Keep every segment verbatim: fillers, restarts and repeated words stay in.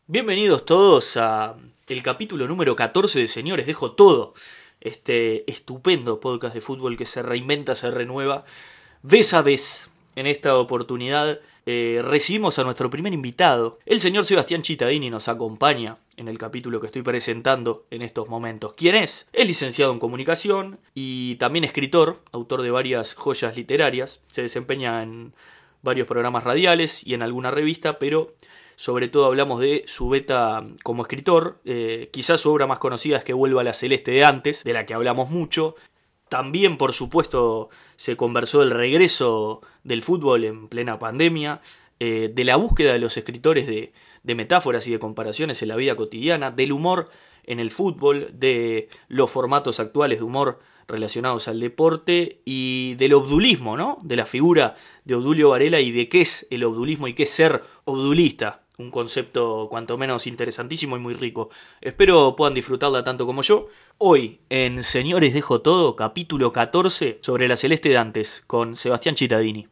Bienvenidos todos a el capítulo número catorce de Señores Dejo Todo. Este estupendo podcast de fútbol que se reinventa, se renueva vez a vez. En esta oportunidad eh, recibimos a nuestro primer invitado. El señor Sebastián Cittadini nos acompaña en el capítulo que estoy presentando en estos momentos. ¿Quién es? Es licenciado en comunicación y también escritor, autor de varias joyas literarias. Se desempeña en varios programas radiales y en alguna revista, pero sobre todo hablamos de su beta como escritor. Eh, quizás su obra más conocida es Que vuelva la celeste de antes, de la que hablamos mucho. También, por supuesto, se conversó del regreso del fútbol en plena pandemia, eh, de la búsqueda de los escritores de, de metáforas y de comparaciones en la vida cotidiana, del humor en el fútbol, de los formatos actuales de humor relacionados al deporte y del obdulismo, ¿no? De la figura de Obdulio Varela y de qué es el obdulismo y qué es ser obdulista. Un concepto cuanto menos interesantísimo y muy rico. Espero puedan disfrutarla tanto como yo. Hoy en Señores Dejo Todo, capítulo catorce, sobre la celeste de antes, con Sebastián Cittadini.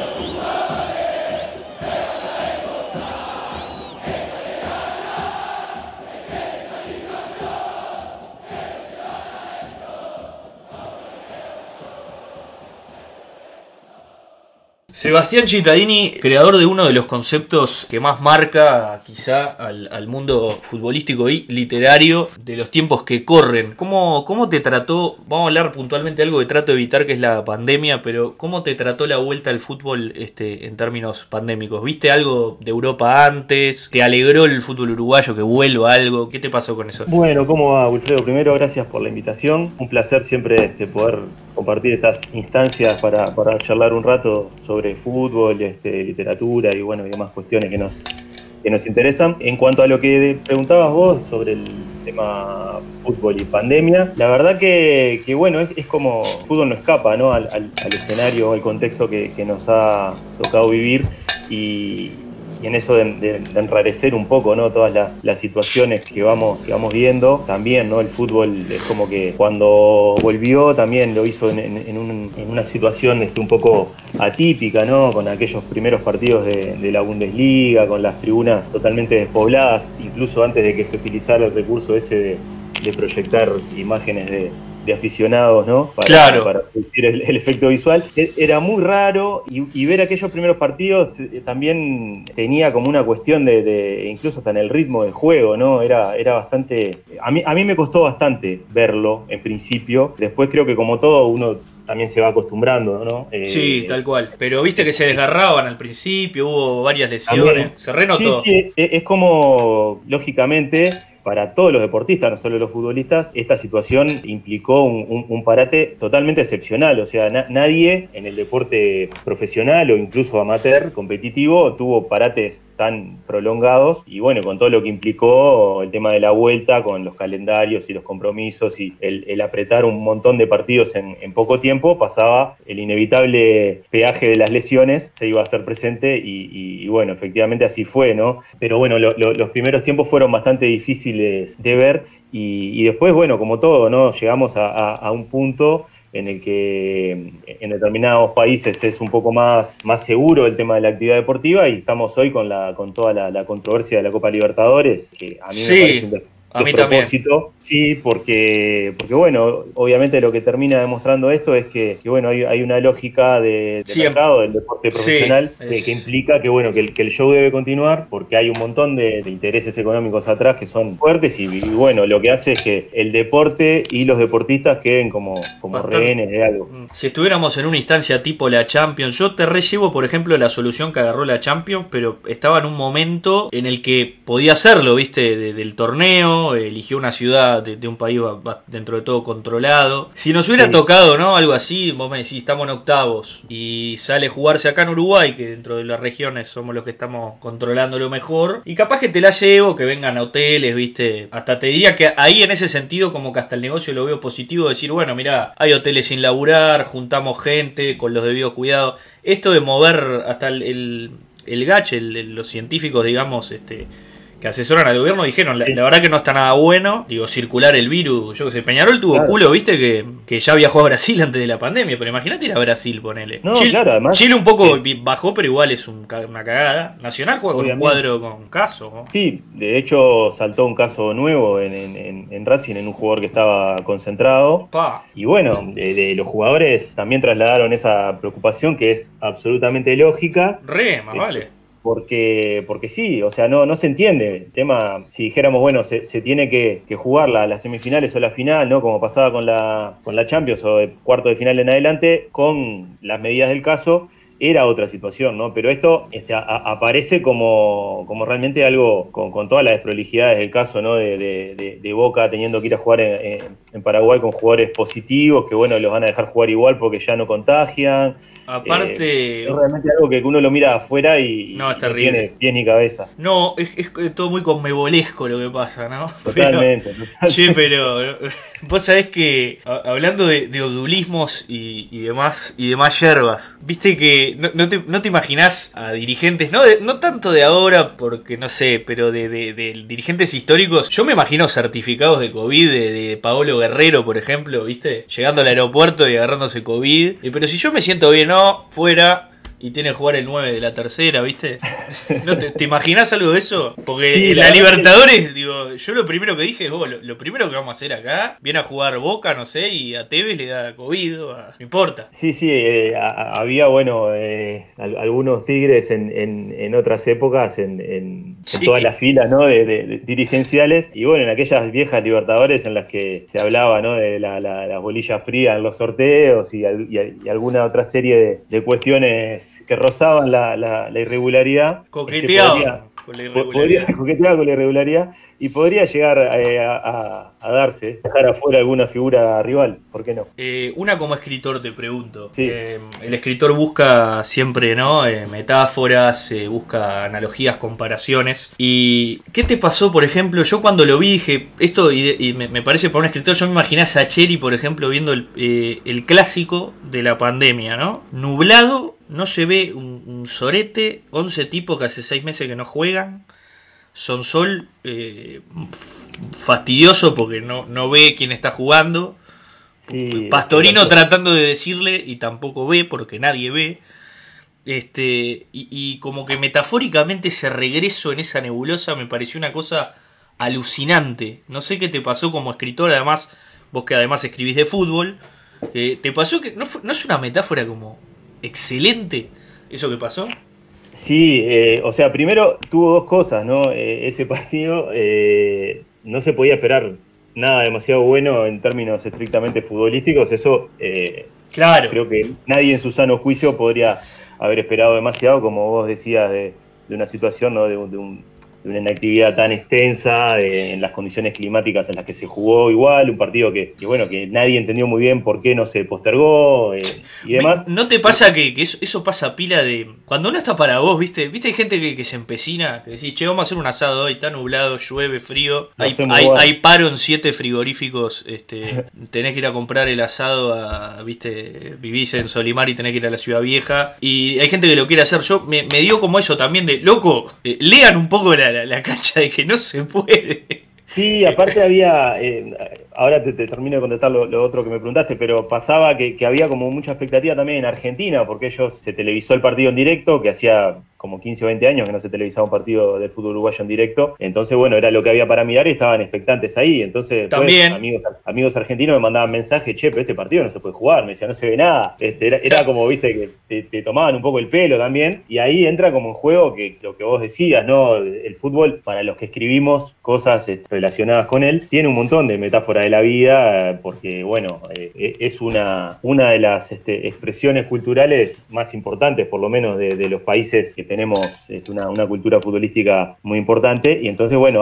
Sebastián Cittadini, creador de uno de los conceptos que más marca quizá al, al mundo futbolístico y literario de los tiempos que corren. ¿Cómo, ¿Cómo te trató? Vamos a hablar puntualmente de algo que trato de evitar, que es la pandemia, pero ¿cómo te trató la vuelta al fútbol este, en términos pandémicos? ¿Viste algo de Europa antes? ¿Te alegró el fútbol uruguayo que vuelva algo? ¿Qué te pasó con eso? Bueno, ¿cómo va, Wilfredo? Primero, gracias por la invitación. Un placer siempre este, poder compartir estas instancias para, para charlar un rato sobre fútbol, este, literatura y bueno, y demás cuestiones que nos, que nos interesan. En cuanto a lo que preguntabas vos sobre el tema fútbol y pandemia, la verdad que, que bueno, es, es como fútbol no escapa, ¿no? al, al, al escenario, al contexto que, que nos ha tocado vivir y, y en eso de, de, de enrarecer un poco, ¿no? Todas las, las situaciones que vamos, que vamos viendo. También, ¿no? El fútbol es como que cuando volvió también lo hizo en, en, en, un, en una situación este, un poco atípica, ¿no? Con aquellos primeros partidos de, de la Bundesliga, con las tribunas totalmente despobladas, incluso antes de que se utilizara el recurso ese de, de proyectar imágenes de de aficionados, ¿no? Para, claro. para producir el, el efecto visual. Era muy raro y, y ver aquellos primeros partidos eh, también tenía como una cuestión de, de, incluso hasta en el ritmo de juego, ¿no? Era, era bastante... A mí, a mí me costó bastante verlo en principio. Después creo que como todo uno también se va acostumbrando, ¿no? Eh, sí, tal cual. Pero viste que se desgarraban al principio, hubo varias lesiones. También, se renotó. Sí, sí, es como, lógicamente, para todos los deportistas, no solo los futbolistas, esta situación implicó un, un, un parate totalmente excepcional. O sea, na, nadie en el deporte profesional o incluso amateur, competitivo, tuvo parates tan prolongados. Y bueno, con todo lo que implicó el tema de la vuelta, con los calendarios y los compromisos y el, el apretar un montón de partidos en, en poco tiempo, pasaba el inevitable peaje de las lesiones, se iba a hacer presente y, y, y bueno, efectivamente así fue, ¿no? Pero bueno, lo, lo, los primeros tiempos fueron bastante difíciles de ver y, y después, bueno, como todo, ¿no? Llegamos a, a, a un punto en el que en determinados países es un poco más, más seguro el tema de la actividad deportiva y estamos hoy con la con toda la, la controversia de la Copa Libertadores, que a mí sí. me parece un A mí también. Sí, porque, porque bueno, obviamente lo que termina demostrando esto es que, que bueno, hay, hay una lógica de, de mercado del deporte profesional sí, que, es... que implica que bueno, que el, que el show debe continuar porque hay un montón de, de intereses económicos atrás que son fuertes y, y bueno, lo que hace es que el deporte y los deportistas queden como, como rehenes de algo. Si estuviéramos en una instancia tipo la Champions, yo te rellevo, por ejemplo, la solución que agarró la Champions, pero estaba en un momento en el que podía hacerlo, ¿viste? De, del torneo, eligió una ciudad de, de un país dentro de todo controlado. Si nos hubiera sí. tocado, ¿no? Algo así, vos me decís, estamos en octavos y sale jugarse acá en Uruguay, que dentro de las regiones somos los que estamos controlando lo mejor, y capaz que te la llevo, que vengan a hoteles, ¿viste? Hasta te diría que ahí en ese sentido como que hasta el negocio lo veo positivo, decir, bueno, mirá, hay hoteles sin laburar, juntamos gente con los debidos cuidados. Esto de mover hasta el, el, el gache, el, los científicos, digamos, este... que asesoran al gobierno dijeron, la, la verdad que no está nada bueno, digo, circular el virus, yo que sé, Peñarol tuvo claro. culo, viste, que, que ya viajó a Brasil antes de la pandemia, pero imagínate ir a Brasil, ponele. No, Chile, claro, además, Chile un poco sí. bajó, pero igual es un, una cagada. Nacional juega Obviamente. con un cuadro con caso, ¿no? Sí, de hecho saltó un caso nuevo en, en, en Racing, en un jugador que estaba concentrado. Pa. Y bueno, de, de los jugadores también trasladaron esa preocupación que es absolutamente lógica. Re, más vale. Porque, porque sí, o sea, no, no se entiende. El tema, si dijéramos, bueno, se, se tiene que, que jugar la, las semifinales o la final, ¿no? Como pasaba con la, con la Champions o de cuarto de final en adelante, con las medidas del caso, era otra situación, ¿no? Pero esto este, a, a, aparece como, como realmente algo con, con todas las desprolijidades del caso, ¿no? De, de, de, de Boca teniendo que ir a jugar en, en Paraguay con jugadores positivos, que bueno, los van a dejar jugar igual porque ya no contagian. Aparte... Eh, es realmente algo que uno lo mira afuera y no, es y terrible. No tiene pies ni cabeza. No, es, es todo muy conmebolesco lo que pasa, ¿no? Totalmente. Pero, totalmente. Che, pero vos sabés que hablando de, de odulismos y, y demás y demás yerbas, viste que no, no, te, no te imaginás a dirigentes, no, de, no tanto de ahora, porque no sé, pero de, de, de dirigentes históricos, yo me imagino certificados de COVID de, de Paolo Guerrero, por ejemplo, viste, llegando al aeropuerto y agarrándose COVID, pero si yo me siento bien, no, fuera, y tiene que jugar el nueve de la tercera, ¿viste? ¿No te, te imaginás algo de eso? Porque sí, en la, la Libertadores, que... digo, yo lo primero que dije es, oh, lo, lo primero que vamos a hacer acá, viene a jugar Boca, no sé, y a Tevez le da COVID, a, no importa. Sí, sí, eh, a, había, bueno, eh, algunos tigres en, en, en otras épocas, en, en, sí. en todas las filas, ¿no? De, de, de dirigenciales, y bueno, en aquellas viejas Libertadores en las que se hablaba, ¿no? De la, la, las bolillas frías en los sorteos y, y, y alguna otra serie de, de cuestiones que rozaban la, la, la irregularidad. Coqueteaban podría, con la irregularidad. Podría, coqueteaba con la irregularidad y podría llegar eh, a, a, a darse, dejar afuera alguna figura rival, ¿por qué no? Eh, una como escritor te pregunto. Sí. Eh, el escritor busca siempre, ¿no? Eh, metáforas, eh, busca analogías, comparaciones. ¿Y qué te pasó, por ejemplo? Yo cuando lo vi dije, esto y, y me, me parece para un escritor, yo me imaginé a Sacheri, por ejemplo, viendo el, eh, el clásico de la pandemia, ¿no? Nublado, no se ve un, un sorete, once tipos que hace seis meses que no juegan. Sonsol eh, fastidioso porque no, no ve quién está jugando. Sí, Pastorino tratando de decirle y tampoco ve porque nadie ve. Este, y, y como que metafóricamente ese regreso en esa nebulosa me pareció una cosa alucinante. No sé qué te pasó como escritor, además, vos que además escribís de fútbol. Eh, ¿Te pasó que no, fue, no es una metáfora como excelente eso que pasó? Sí, eh, o sea, primero tuvo dos cosas, ¿no? Eh, ese partido eh, no se podía esperar nada demasiado bueno en términos estrictamente futbolísticos, eso eh, claro. Creo que nadie en su sano juicio podría haber esperado demasiado, como vos decías, de, de una situación, ¿no? de, de, un, de una inactividad tan extensa, de, en las condiciones climáticas en las que se jugó igual, un partido que, que bueno, que nadie entendió muy bien por qué no se postergó eh, y demás. ¿No te pasa que, que eso, eso pasa pila de... Cuando uno está para vos, ¿viste? ¿Viste? Hay gente que, que se empecina, que decís, che, vamos a hacer un asado hoy, está nublado, llueve, frío, no hay, hay, hay paro en siete frigoríficos, este, tenés que ir a comprar el asado, a, ¿viste? Vivís en Solimar y tenés que ir a la Ciudad Vieja, y hay gente que lo quiere hacer. Yo me, me dio como eso también de, loco, eh, lean un poco la, la, la cancha de que no se puede. Sí, aparte había, eh, ahora te, te termino de contestar lo, lo otro que me preguntaste, pero pasaba que, que había como mucha expectativa también en Argentina, porque ellos se televisó el partido en directo, que hacía como quince o veinte años que no se televisaba un partido del fútbol uruguayo en directo, entonces bueno, era lo que había para mirar y estaban expectantes ahí, entonces también pues, amigos, amigos argentinos me mandaban mensajes, che, pero este partido no se puede jugar, me decían, no se ve nada, este, era, era como, viste, que te, te tomaban un poco el pelo también, y ahí entra como en juego que lo que vos decías, ¿no? El fútbol, para los que escribimos cosas relacionadas con él, tiene un montón de metáforas de la vida, porque bueno, eh, es una, una de las este, expresiones culturales más importantes, por lo menos de, de los países que tenemos este, una, una cultura futbolística muy importante, y entonces bueno, hay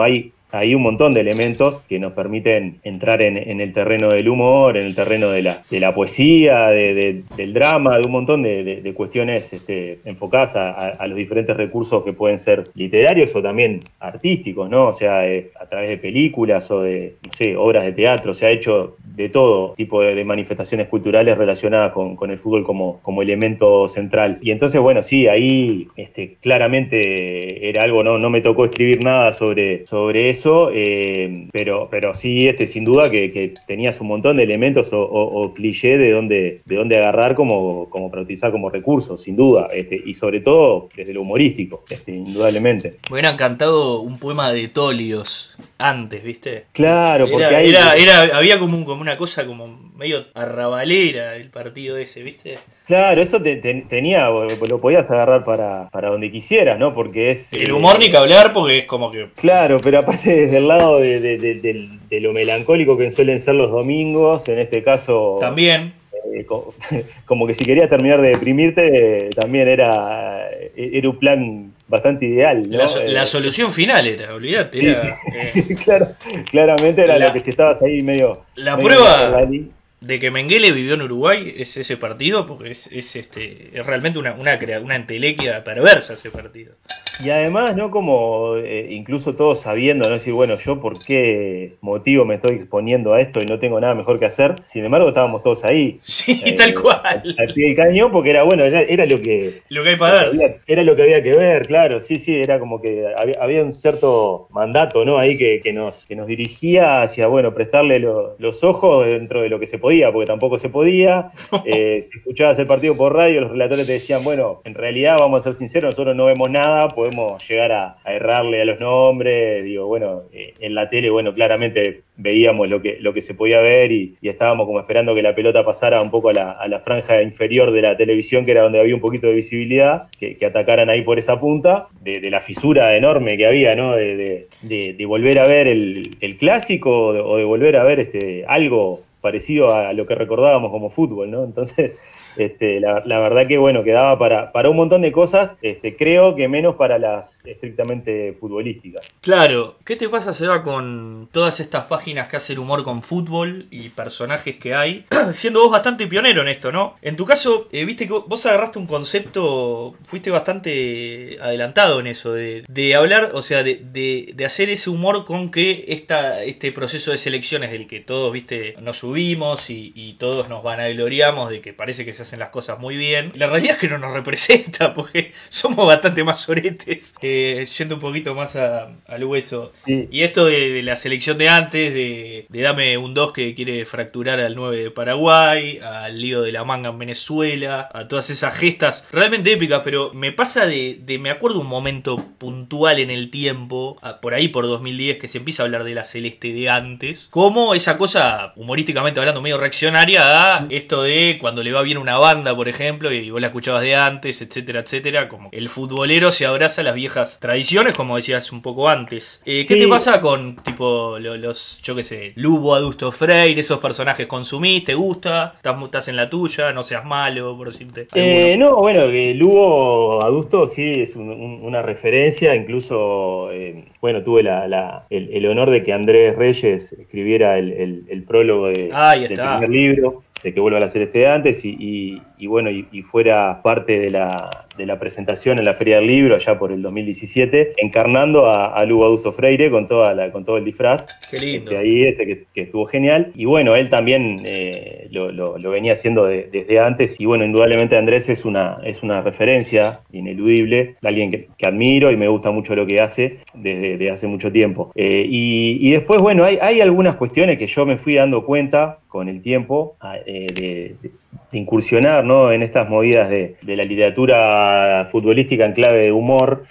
hay un montón de elementos que nos permiten entrar en, en el terreno del humor, en el terreno de la, de la poesía, de, de, del drama, de un montón de, de, de cuestiones este, enfocadas a, a, a los diferentes recursos que pueden ser literarios o también artísticos, ¿no? O sea, eh, a través de películas o de, no sé, obras de teatro. Se ha hecho de todo tipo de, de manifestaciones culturales relacionadas con, con el fútbol como, como elemento central. Y entonces, bueno, sí, ahí este, claramente era algo, no, no me tocó escribir nada sobre, sobre eso, eh, pero, pero sí, este, sin duda que, que tenías un montón de elementos o, o, o cliché de dónde, de dónde agarrar como, como para utilizar como recursos, sin duda, este, y sobre todo desde lo humorístico, este, indudablemente. Me hubiera encantado un poema de Tolios antes, ¿viste? Claro, porque era, ahí... era, era, había como, un, como una cosa como medio arrabalera el partido ese, ¿viste? Claro, eso te, te, tenía, lo podías agarrar para, para donde quisieras, ¿no? Porque es... El humor eh, ni que hablar, porque es como que... Claro, pero aparte desde el lado de, de, de, de, de lo melancólico que suelen ser los domingos, en este caso... También. Eh, como, como que si querías terminar de deprimirte, eh, también era, era un plan bastante ideal, ¿no? La, la solución final era, olvídate. Sí, era, sí. Eh, claro, claramente era la, lo que si estabas ahí medio... La medio prueba de que Mengele vivió en Uruguay es ese partido, porque es, es, este, es realmente una, una, una entelequia perversa ese partido. Y además, ¿no? Como eh, incluso todos sabiendo, ¿no? Decir, bueno, yo por qué motivo me estoy exponiendo a esto y no tengo nada mejor que hacer. Sin embargo, estábamos todos ahí. Sí, eh, tal cual. Al, al pie del cañón, porque era, bueno, era, era lo que... Lo que hay para ver. Había, era lo que había que ver, claro. Sí, sí, era como que había, había un cierto mandato, ¿no? Ahí que, que, nos, que nos dirigía hacia, bueno, prestarle lo, los ojos dentro de lo que se podía, porque tampoco se podía. Eh, si escuchabas el partido por radio, los relatores te decían, bueno, en realidad, vamos a ser sinceros, nosotros no vemos nada, podemos llegar a, a errarle a los nombres, digo, bueno, eh, en la tele, bueno, claramente veíamos lo que, lo que se podía ver y, y estábamos como esperando que la pelota pasara un poco a la, a la franja inferior de la televisión, que era donde había un poquito de visibilidad, que, que atacaran ahí por esa punta, de, de la fisura enorme que había, ¿no? De, de, de, de volver a ver el, el clásico o de, o de volver a ver este, algo parecido a lo que recordábamos como fútbol, ¿no? Entonces... Este, la, la verdad que bueno, quedaba para, para un montón de cosas, este, creo que menos para las estrictamente futbolísticas. Claro, ¿qué te pasa, Seba, con todas estas páginas que hacen humor con fútbol y personajes que hay? Siendo vos bastante pionero en esto, ¿no? En tu caso, eh, viste que vos agarraste un concepto, fuiste bastante adelantado en eso, de, de hablar, o sea, de, de, de hacer ese humor con que esta, este proceso de selecciones del que todos, viste, nos subimos y, y todos nos vanagloriamos de que parece que se hacen las cosas muy bien. La realidad es que no nos representa, porque somos bastante más soretes, eh, yendo un poquito más a, al hueso. Sí. Y esto de, de la selección de antes, de, de dame un dos que quiere fracturar al nueve de Paraguay, al lío de la manga en Venezuela, a todas esas gestas realmente épicas, pero me pasa de, de me acuerdo un momento puntual en el tiempo, por ahí por dos mil diez, que se empieza a hablar de la celeste de antes, como esa cosa, humorísticamente hablando, medio reaccionaria a esto de cuando le va bien una banda, por ejemplo, y vos la escuchabas de antes, etcétera, etcétera, como el futbolero se abraza a las viejas tradiciones, como decías un poco antes. Eh, ¿Qué sí. te pasa con, tipo, los, yo qué sé, Lugo, Adusto Freire, esos personajes consumís, te gusta, estás, estás en la tuya, no seas malo, por decirte? Eh, no, bueno, que Lugo, Adusto sí es un, un, una referencia, incluso, eh, bueno, tuve la, la, el, el honor de que Andrés Reyes escribiera el, el, el prólogo de, Ahí del está. primer libro, de que vuelva a la celeste de antes, y, y, y bueno, y, y fuera parte de la, de la presentación en la Feria del Libro, allá por el dos mil diecisiete, encarnando a, a Lugo Adusto Freire con, toda la, con todo el disfraz. Qué lindo. Este, ahí, este, que, que estuvo genial. Y bueno, él también eh, lo, lo, lo venía haciendo de, desde antes, y bueno, indudablemente Andrés es una, es una referencia ineludible, alguien que, que admiro y me gusta mucho lo que hace desde, desde hace mucho tiempo. Eh, y, y después, bueno, hay, hay algunas cuestiones que yo me fui dando cuenta con el tiempo, eh, de, de, de incursionar, ¿no?, en estas movidas de, de la literatura futbolística en clave de humor,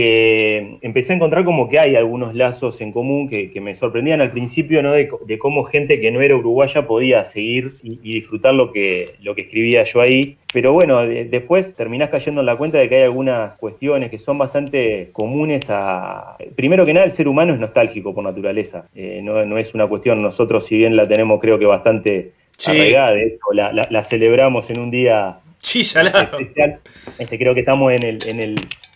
que empecé a encontrar como que hay algunos lazos en común que, que me sorprendían al principio, ¿no?, de, de cómo gente que no era uruguaya podía seguir y, y disfrutar lo que, lo que escribía yo ahí. Pero bueno, de, después terminás cayendo en la cuenta de que hay algunas cuestiones que son bastante comunes a... Primero que nada, el ser humano es nostálgico por naturaleza. Eh, no, no es una cuestión, nosotros si bien la tenemos creo que bastante sí. arraigada, de hecho, la, la, la celebramos en un día sí, salado. especial. Este, creo que estamos en el... En el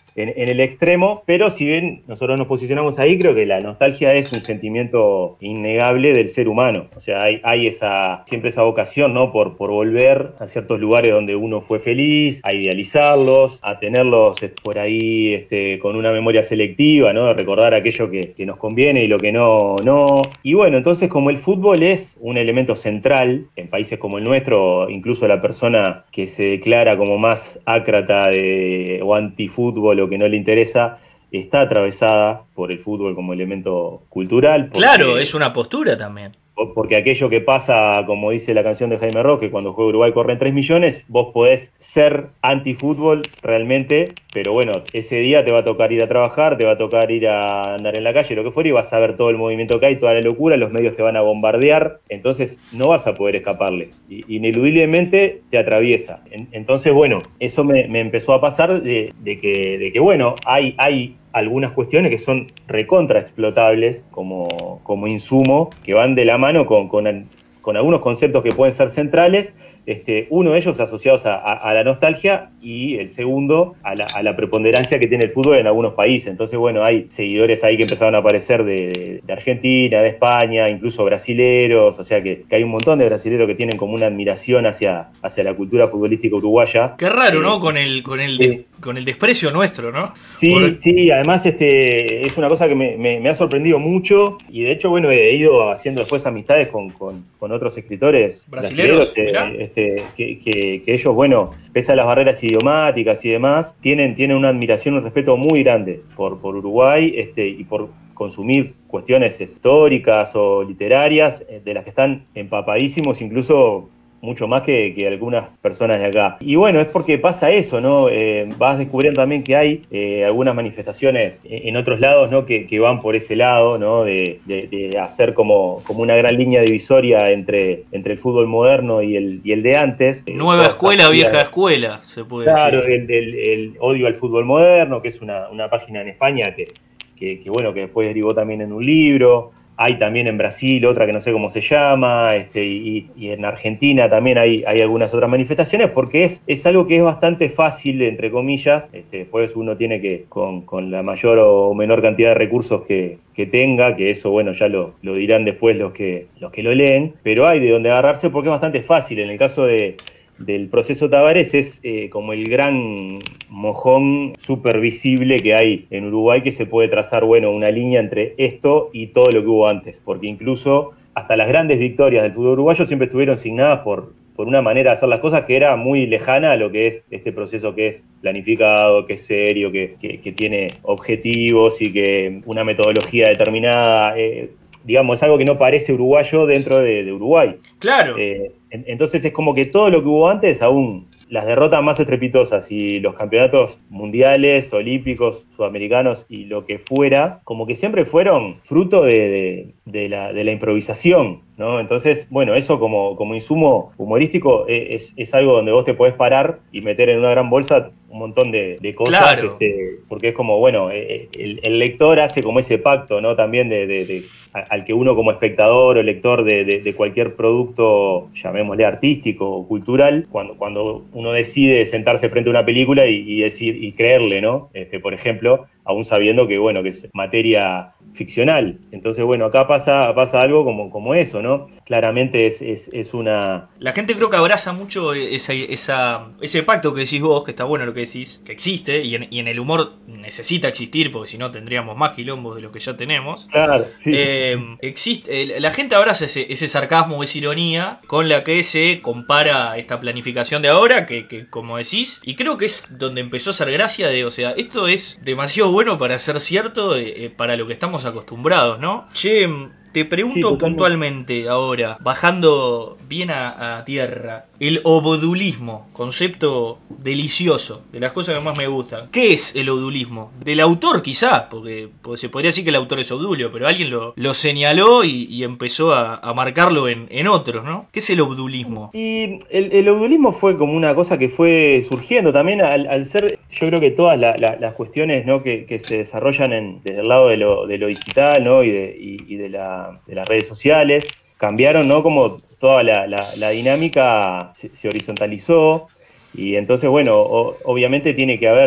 en, en el extremo, pero si bien nosotros nos posicionamos ahí, creo que la nostalgia es un sentimiento innegable del ser humano. O sea, hay, hay esa, siempre esa vocación, ¿no? Por, por volver a ciertos lugares donde uno fue feliz, a idealizarlos, a tenerlos por ahí este, con una memoria selectiva, ¿no? De recordar aquello que, que nos conviene y lo que no, no. Y bueno, entonces como el fútbol es un elemento central en países como el nuestro, incluso la persona que se declara como más ácrata de, o antifútbol o que no le interesa, está atravesada por el fútbol como elemento cultural. Porque, claro, es una postura también. Porque aquello que pasa, como dice la canción de Jaime Ross, que cuando juega Uruguay corren tres millones, vos podés ser antifútbol realmente, pero bueno, ese día te va a tocar ir a trabajar, te va a tocar ir a andar en la calle, lo que fuera, y vas a ver todo el movimiento que hay, toda la locura, los medios te van a bombardear, entonces no vas a poder escaparle. Y, ineludiblemente te atraviesa. En, entonces, bueno, eso me, me empezó a pasar de, de, que, de que, bueno, hay... hay algunas cuestiones que son recontra explotables como, como insumo, que van de la mano con, con, con algunos conceptos que pueden ser centrales, este, uno de ellos asociados a, a, a la nostalgia y el segundo a la, a la preponderancia que tiene el fútbol en algunos países. Entonces, bueno, hay seguidores ahí que empezaron a aparecer de, de Argentina, de España, incluso brasileros, o sea que, que hay un montón de brasileros que tienen como una admiración hacia, hacia la cultura futbolística uruguaya. Qué raro, eh, ¿no? Con el, con el, sí. de, con el desprecio nuestro, ¿no? Sí, Por... sí, además este, es una cosa que me, me, me ha sorprendido mucho y de hecho, bueno, he ido haciendo después amistades con, con, con otros escritores brasileros, brasileros eh, este, que, que, que ellos, bueno, pese a las barreras idiomáticas y demás, tienen, tienen una admiración, un respeto muy grande por, por Uruguay este, y por consumir cuestiones históricas o literarias de las que están empapadísimos, incluso mucho más que, que algunas personas de acá. Y bueno, es porque pasa eso, ¿no? Eh, vas descubriendo también que hay eh, algunas manifestaciones en otros lados, ¿no? Que, que van por ese lado, ¿no? De, de, de hacer como, como una gran línea divisoria entre, entre el fútbol moderno y el, y el de antes. Nueva escuela, vieja escuela, se puede claro, decir. Claro, el, el, el odio al fútbol moderno, que es una, una página en España que, que, que, bueno, que después derivó también en un libro. Hay también en Brasil otra que no sé cómo se llama, este, y, y en Argentina también hay, hay algunas otras manifestaciones, porque es, es algo que es bastante fácil, entre comillas, este, después uno tiene que, con, con la mayor o menor cantidad de recursos que, que tenga, que eso, bueno, ya lo, lo dirán después los que, los que lo leen, pero hay de donde agarrarse porque es bastante fácil. En el caso de... del proceso Tavares es eh, como el gran mojón súper visible que hay en Uruguay, que se puede trazar, bueno, una línea entre esto y todo lo que hubo antes, porque incluso hasta las grandes victorias del fútbol uruguayo siempre estuvieron signadas por, por una manera de hacer las cosas que era muy lejana a lo que es este proceso que es planificado, que es serio, que, que, que tiene objetivos y que una metodología determinada... Eh, digamos, es algo que no parece uruguayo dentro de, de Uruguay. Claro. Eh, en, entonces es como que todo lo que hubo antes, aún las derrotas más estrepitosas y los campeonatos mundiales, olímpicos, sudamericanos y lo que fuera, como que siempre fueron fruto de, de, de, la, de la improvisación, ¿no? Entonces, bueno, eso como, como insumo humorístico es, es algo donde vos te podés parar y meter en una gran bolsa un montón de, de cosas, claro. este, porque es como, bueno, el, el lector hace como ese pacto, ¿no? También de, de, de al que uno como espectador o lector de, de, de cualquier producto, llamémosle artístico o cultural, cuando, cuando uno decide sentarse frente a una película y, y decir y creerle, ¿no? Este, por ejemplo, aún sabiendo que, bueno, que es materia ficcional. Entonces, bueno, acá pasa, pasa algo como, como eso, ¿no? Claramente es, es, es una... La gente creo que abraza mucho esa, esa, ese pacto que decís vos, que está bueno lo que decís, que existe, y en, y en el humor necesita existir, porque si no tendríamos más quilombos de los que ya tenemos. Claro, sí. Eh, existe, la gente abraza ese, ese sarcasmo, esa ironía, con la que se compara esta planificación de ahora, que, que como decís, y creo que es donde empezó a hacer gracia de, o sea, esto es demasiado bueno para ser cierto, eh, para lo que estamos acostumbrados, ¿no? Che, te pregunto sí, puntualmente ahora, bajando bien a, a tierra, el obodulismo, concepto delicioso, de las cosas que más me gustan. ¿Qué es el obodulismo? Del autor quizás, porque, porque se podría decir que el autor es Obdulio, pero alguien lo, lo señaló y, y empezó a, a marcarlo en, en otros, ¿no? ¿Qué es el obodulismo? Y el, el obodulismo fue como una cosa que fue surgiendo también al, al ser, yo creo que todas la, la, las cuestiones, ¿no? que, que se desarrollan en, desde el lado de lo, de lo digital, ¿no? y, de, y, y de, la, de las redes sociales, cambiaron, ¿no? Como toda la, la, la dinámica se, se horizontalizó y entonces, bueno, o, obviamente tiene que haber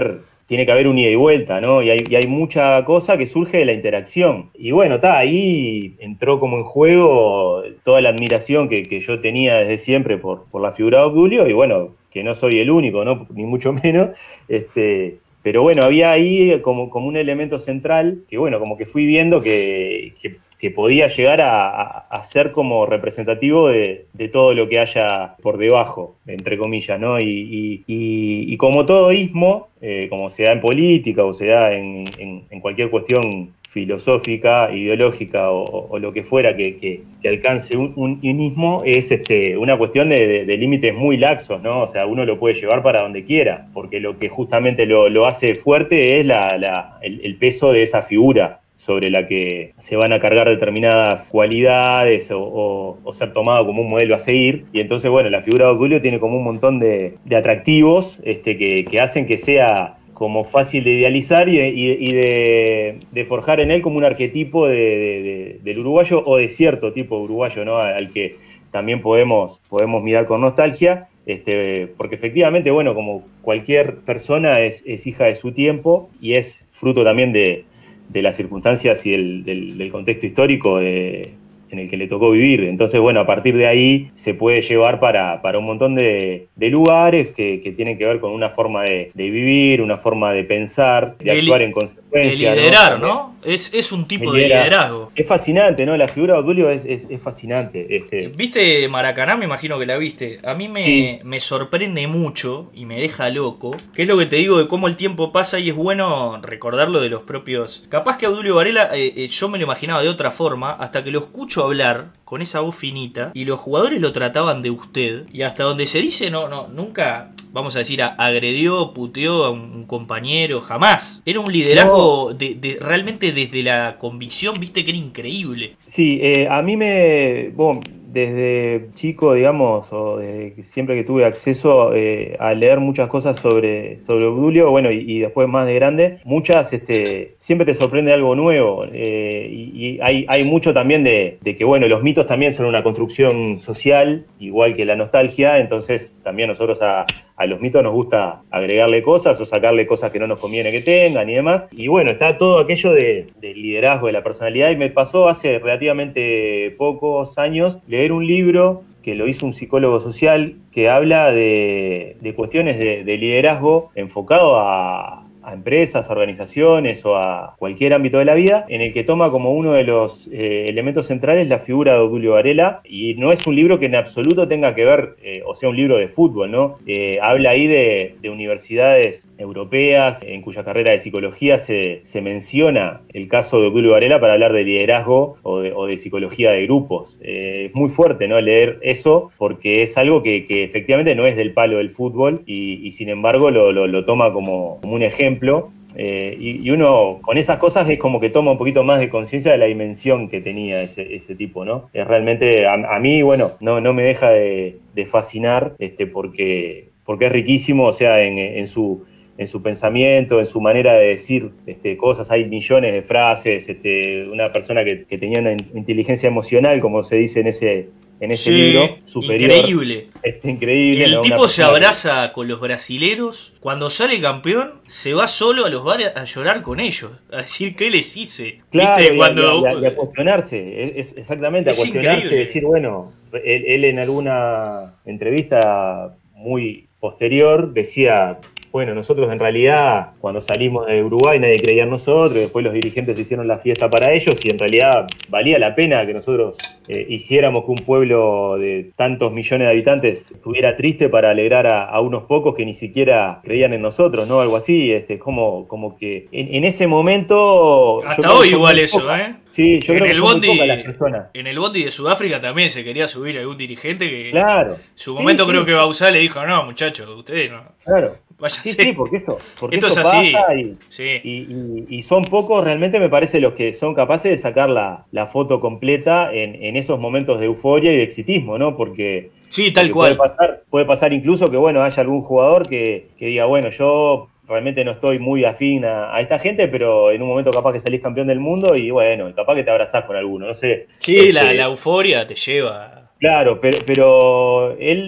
tiene que haber un ida y vuelta, ¿no? Y hay, y hay mucha cosa que surge de la interacción. Y bueno, está ahí entró como en juego toda la admiración que, que yo tenía desde siempre por, por la figura de Obdulio, y bueno, que no soy el único, ¿no? Ni mucho menos, este... Pero bueno, había ahí como, como un elemento central que, bueno, como que fui viendo que, que, que podía llegar a, a, a ser como representativo de, de todo lo que haya por debajo, entre comillas, ¿no? Y, y, y, y como todo ismo, eh, como se da en política o se da en, en, en cualquier cuestión filosófica, ideológica o, o lo que fuera que, que, que alcance un, un ismo, es este, una cuestión de, de, de límites muy laxos, ¿no? O sea, uno lo puede llevar para donde quiera, porque lo que justamente lo, lo hace fuerte es la, la, el, el peso de esa figura sobre la que se van a cargar determinadas cualidades o, o, o ser tomado como un modelo a seguir. Y entonces, bueno, la figura de Obdulio tiene como un montón de, de atractivos este, que, que hacen que sea como fácil de idealizar y, y, y de, de forjar en él como un arquetipo de, de, de, del uruguayo o de cierto tipo de uruguayo, ¿no? Al que también podemos, podemos mirar con nostalgia, este, porque efectivamente, bueno, como cualquier persona es, es hija de su tiempo y es fruto también de, de las circunstancias y del, del, del contexto histórico de, en el que le tocó vivir. Entonces, bueno, a partir de ahí se puede llevar para, para un montón de, de lugares que, que tienen que ver con una forma de, de vivir, una forma de pensar, de, de actuar en consecuencia. De liderar, ¿no? ¿no? Es, es un tipo de liderazgo. Es fascinante, ¿no? La figura de Obdulio es, es, es fascinante. Este... ¿Viste Maracaná? Me imagino que la viste. A mí me, sí. me sorprende mucho y me deja loco, que es lo que te digo de cómo el tiempo pasa y es bueno recordarlo de los propios... Capaz que Obdulio Varela, eh, eh, yo me lo imaginaba de otra forma, hasta que lo escucho hablar con esa voz finita y los jugadores lo trataban de usted, y hasta donde se dice, no, no, nunca... vamos a decir, agredió, puteó a un compañero, jamás. Era un liderazgo no. de, de, realmente desde la convicción, viste que era increíble. Sí, eh, a mí me... Bueno, desde chico, digamos, o desde siempre que tuve acceso eh, a leer muchas cosas sobre, sobre Obdulio, bueno, y, y después más de grande, muchas, este, siempre te sorprende algo nuevo. Eh, y y hay, hay mucho también de, de que, bueno, los mitos también son una construcción social, igual que la nostalgia, entonces también nosotros a... a los mitos nos gusta agregarle cosas o sacarle cosas que no nos conviene que tengan y demás. Y bueno, está todo aquello de, del liderazgo, de la personalidad, y me pasó hace relativamente pocos años leer un libro que lo hizo un psicólogo social que habla de, de cuestiones de, de liderazgo enfocado a... a empresas, a organizaciones o a cualquier ámbito de la vida, en el que toma como uno de los eh, elementos centrales la figura de Obdulio Varela, y no es un libro que en absoluto tenga que ver, eh, o sea, un libro de fútbol, ¿no? Eh, habla ahí de, de universidades europeas en cuya carrera de psicología se, se menciona el caso de Obdulio Varela para hablar de liderazgo o de, o de psicología de grupos. Eh, es muy fuerte, ¿no?, leer eso, porque es algo que, que efectivamente no es del palo del fútbol y, y sin embargo lo, lo, lo toma como, como un ejemplo. Eh, y, y uno con esas cosas es como que toma un poquito más de conciencia de la dimensión que tenía ese, ese tipo, ¿no? Es realmente, a, a mí, bueno, no, no me deja de, de fascinar este, porque, porque es riquísimo, o sea, en, en su... en su pensamiento, en su manera de decir este, cosas. Hay millones de frases, este, una persona que, que tenía una inteligencia emocional, como se dice en ese, en ese sí, libro, superior. Increíble. Este, increíble. El ¿no? tipo una se abraza que... con los brasileros, cuando sale campeón, se va solo a los bares a llorar con ellos, a decir qué les hice. Claro, ¿viste? Y, cuando... a, y, a, y a cuestionarse, es, es exactamente, es a cuestionarse, increíble. decir, bueno, él, él en alguna entrevista muy posterior decía... Bueno, nosotros en realidad cuando salimos de Uruguay nadie creía en nosotros, después los dirigentes hicieron la fiesta para ellos y en realidad valía la pena que nosotros eh, hiciéramos que un pueblo de tantos millones de habitantes estuviera triste para alegrar a, a unos pocos que ni siquiera creían en nosotros, ¿no? Algo así, este, como, como que en, en ese momento... Hasta hoy igual eso, poca. ¿eh? Sí, yo en creo que el son bondi, muy pocas las personas. En el bondi de Sudáfrica también se quería subir algún dirigente que... Claro. En su momento sí, creo sí. que Bauzá le dijo, no, muchachos, ustedes no... Claro. Váyase. Sí, sí, porque esto, porque esto esto es así. pasa y, sí. y, y, y son pocos realmente, me parece, los que son capaces de sacar la, la foto completa en, en esos momentos de euforia y de exitismo, ¿no? Porque, sí, tal porque cual. Puede pasar, puede pasar incluso que, bueno, haya algún jugador que, que diga, bueno, yo realmente no estoy muy afín a, a esta gente, pero en un momento capaz que salís campeón del mundo y, bueno, capaz que te abrazás con alguno, no sé. Sí, este, la, la euforia te lleva. Claro, pero, pero él...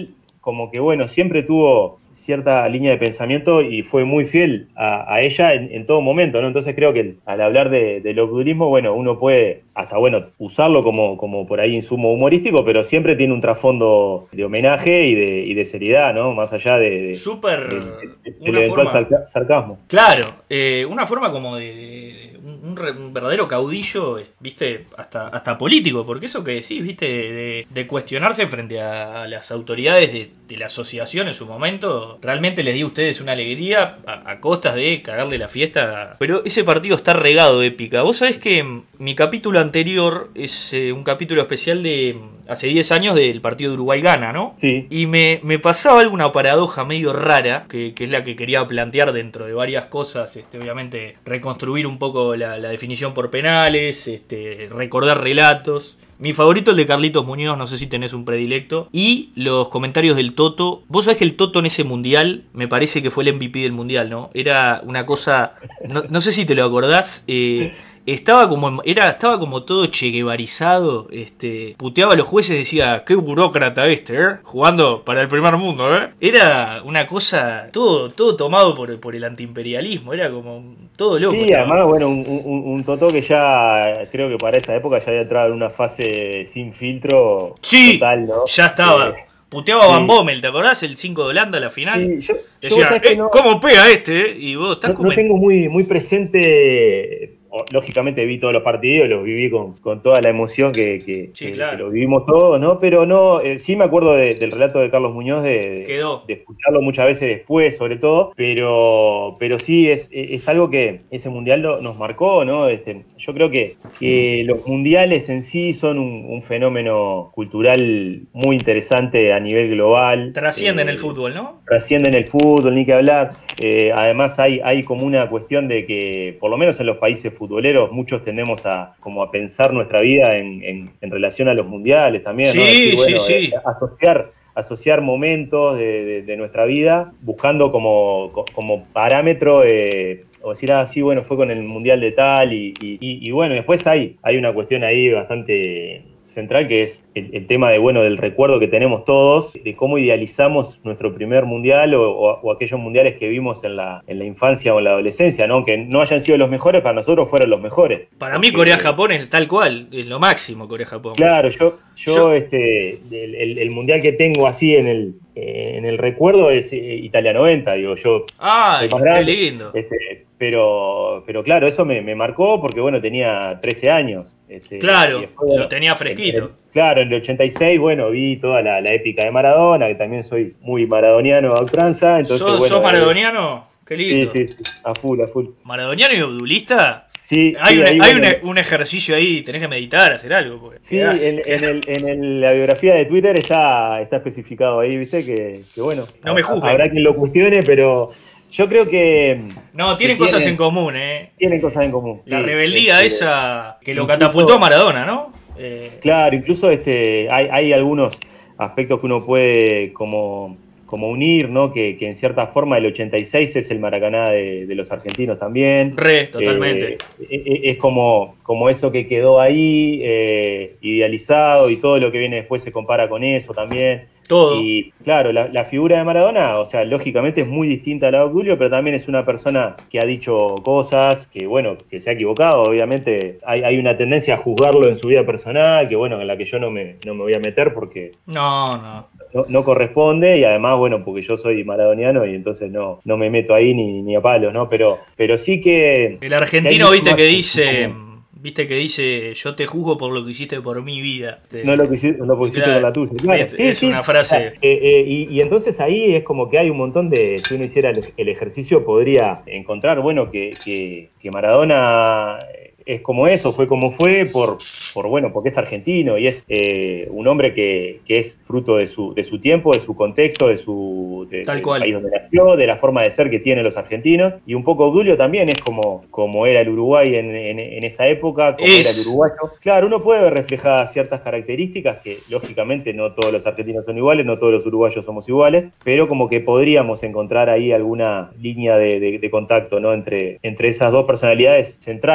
como que, bueno, siempre tuvo cierta línea de pensamiento y fue muy fiel a, a ella en, en todo momento, ¿no? Entonces creo que al hablar de, del obdurismo, bueno, uno puede hasta, bueno, usarlo como, como por ahí insumo humorístico, pero siempre tiene un trasfondo de homenaje y de, y de seriedad, ¿no? Más allá de, de, Súper, de, de, de una eventual forma, sarca- sarcasmo. claro, eh, una forma como de, de un, un re- un verdadero caudillo, viste, hasta, hasta político, porque eso que decís, viste, de, de cuestionarse frente a, a las autoridades de, de la asociación en su momento, realmente les di a ustedes una alegría a, a costas de cagarle la fiesta. Pero ese partido está regado de épica. Vos sabés que mi capítulo anterior es eh, un capítulo especial de hace diez años del partido de Uruguay-Ghana, ¿no? Sí. Y me, me pasaba alguna paradoja medio rara, que, que es la que quería plantear dentro de varias cosas. Este, obviamente, reconstruir un poco la, la definición por penales, este, recordar relatos. Mi favorito el de Carlitos Muñoz, no sé si tenés un predilecto. Y los comentarios del Toto. Vos sabés que el Toto en ese mundial, me parece que fue el M V P del mundial, ¿no? Era una cosa, no, no sé si te lo acordás, eh, estaba como era estaba como todo cheguevarizado, este, puteaba a los jueces, decía, qué burócrata este, ¿eh? Jugando para el primer mundo, ¿eh? Era una cosa, todo, todo tomado por, por el antiimperialismo, era como todo loco. Sí, estaba. además, bueno, un, un, un Totó que ya creo que para esa época ya había entrado en una fase sin filtro Sí, total, ¿no? ya estaba. Eh, Puteaba a sí. Van Bommel, ¿te acordás? El cinco de Holanda a la final. Sí, yo, yo Decía, sabés que eh, no, ¿cómo pega este? eh? Y vos estás no, como... no tengo muy, muy presente, o, lógicamente vi todos los partidos, los viví con, con toda la emoción que, que, Sí, que, claro. que lo vivimos todos, ¿no? Pero no, eh, sí me acuerdo de, del relato de Carlos Muñoz, de, de, Quedó. de escucharlo muchas veces después, sobre todo, pero, pero sí, es, es algo que ese mundial lo, nos marcó, ¿no? Este, yo creo que, que los mundiales en sí son un, un fenómeno cultural muy interesante a nivel global. Trascienden eh, el fútbol, ¿no? Trascienden el fútbol, ni que hablar. Eh, además hay, hay como una cuestión de que, por lo menos en los países futboleros, muchos tendemos a, como a pensar nuestra vida en, en, en relación a los mundiales también, Sí, ¿no? Decir, bueno, sí, sí. eh, asociar, asociar momentos de, de, de nuestra vida buscando como, como parámetro, eh, o decir, ah, sí, bueno, fue con el mundial de tal, y, y, y bueno, después hay, hay una cuestión ahí bastante central, que es el, el tema de, bueno, del recuerdo que tenemos todos, de cómo idealizamos nuestro primer mundial o, o, o aquellos mundiales que vimos en la, en la infancia o en la adolescencia, ¿no? Aunque no hayan sido los mejores, para nosotros fueron los mejores. Para Porque, mí Corea-Japón es tal cual, es lo máximo Corea-Japón. Claro, yo, yo, Yo- este, el, el- el mundial que tengo así en el, eh, en el recuerdo es eh, Italia noventa, digo, yo Ay, soy más qué grande, lindo. este, pero, pero claro, eso me, me marcó porque, bueno, tenía trece años. Este, y Claro, después, bueno, lo tenía en- fresquito. en- claro, en el ochenta y seis, bueno, vi toda la, la épica de Maradona, que también soy muy maradoniano a ultranza. Entonces, ¿Sos, bueno, sos eh, maradoniano? Qué sí, lindo. sí, sí, a full, a full. ¿Maradoniano y obdulista? Sí, Hay, sí, un, ahí, hay bueno, un, un ejercicio ahí, tenés que meditar, hacer algo. Porque sí, quedás- en, en, quedás- el, en el- la biografía de Twitter está, está especificado ahí, ¿viste? Que, que bueno, No me ha- juzguen. habrá quien lo cuestione, pero yo creo que... No, tienen que cosas tienen- en común, ¿eh? Tienen cosas en común. La sí, rebeldía este, esa que lo incluso- catapultó a Maradona, ¿no? Eh, Claro, incluso este, hay, hay algunos aspectos que uno puede como, como unir, ¿no? Que, que en cierta forma el ochenta y seis es el Maracaná de, de los argentinos también. Re, totalmente. Eh, e- e- es como, como eso que quedó ahí, eh, idealizado, y todo lo que viene después se compara con eso también. Todo. Y claro, la, la figura de Maradona, o sea, lógicamente es muy distinta a la de Obdulio, pero también es una persona que ha dicho cosas, que bueno, que se ha equivocado, obviamente. Hay, hay una tendencia a juzgarlo en su vida personal, que bueno, en la que yo no me, no me voy a meter porque No, no. no, no corresponde, y además, bueno, porque yo soy maradoniano y entonces no, no me meto ahí ni, ni a palos, ¿no? Pero, pero sí que... El argentino, que hay viste, mucho que más dice, en común. viste que dice, yo te juzgo por lo que hiciste por mi vida. Te- No lo que hiciste, lo que hiciste Claro. con la tuya. Claro, Es- sí, es sí. una frase. Eh, eh, y, y entonces ahí es como que hay un montón de. Si uno hiciera el, el ejercicio, podría encontrar, bueno, que, que, que Maradona es como eso, fue como fue, por, por bueno, porque es argentino y es eh, un hombre que, que es fruto de su, de su tiempo, de su contexto, de su de, Tal del cual. país donde nació, de la forma de ser que tienen los argentinos. Y un poco Obdulio también es como, como era el Uruguay en, en, en esa época, como Es. era el uruguayo. Claro, uno puede ver reflejadas ciertas características que, lógicamente, no todos los argentinos son iguales, no todos los uruguayos somos iguales, pero como que podríamos encontrar ahí alguna línea de, de, de contacto, ¿no? Entre, entre esas dos personalidades centrales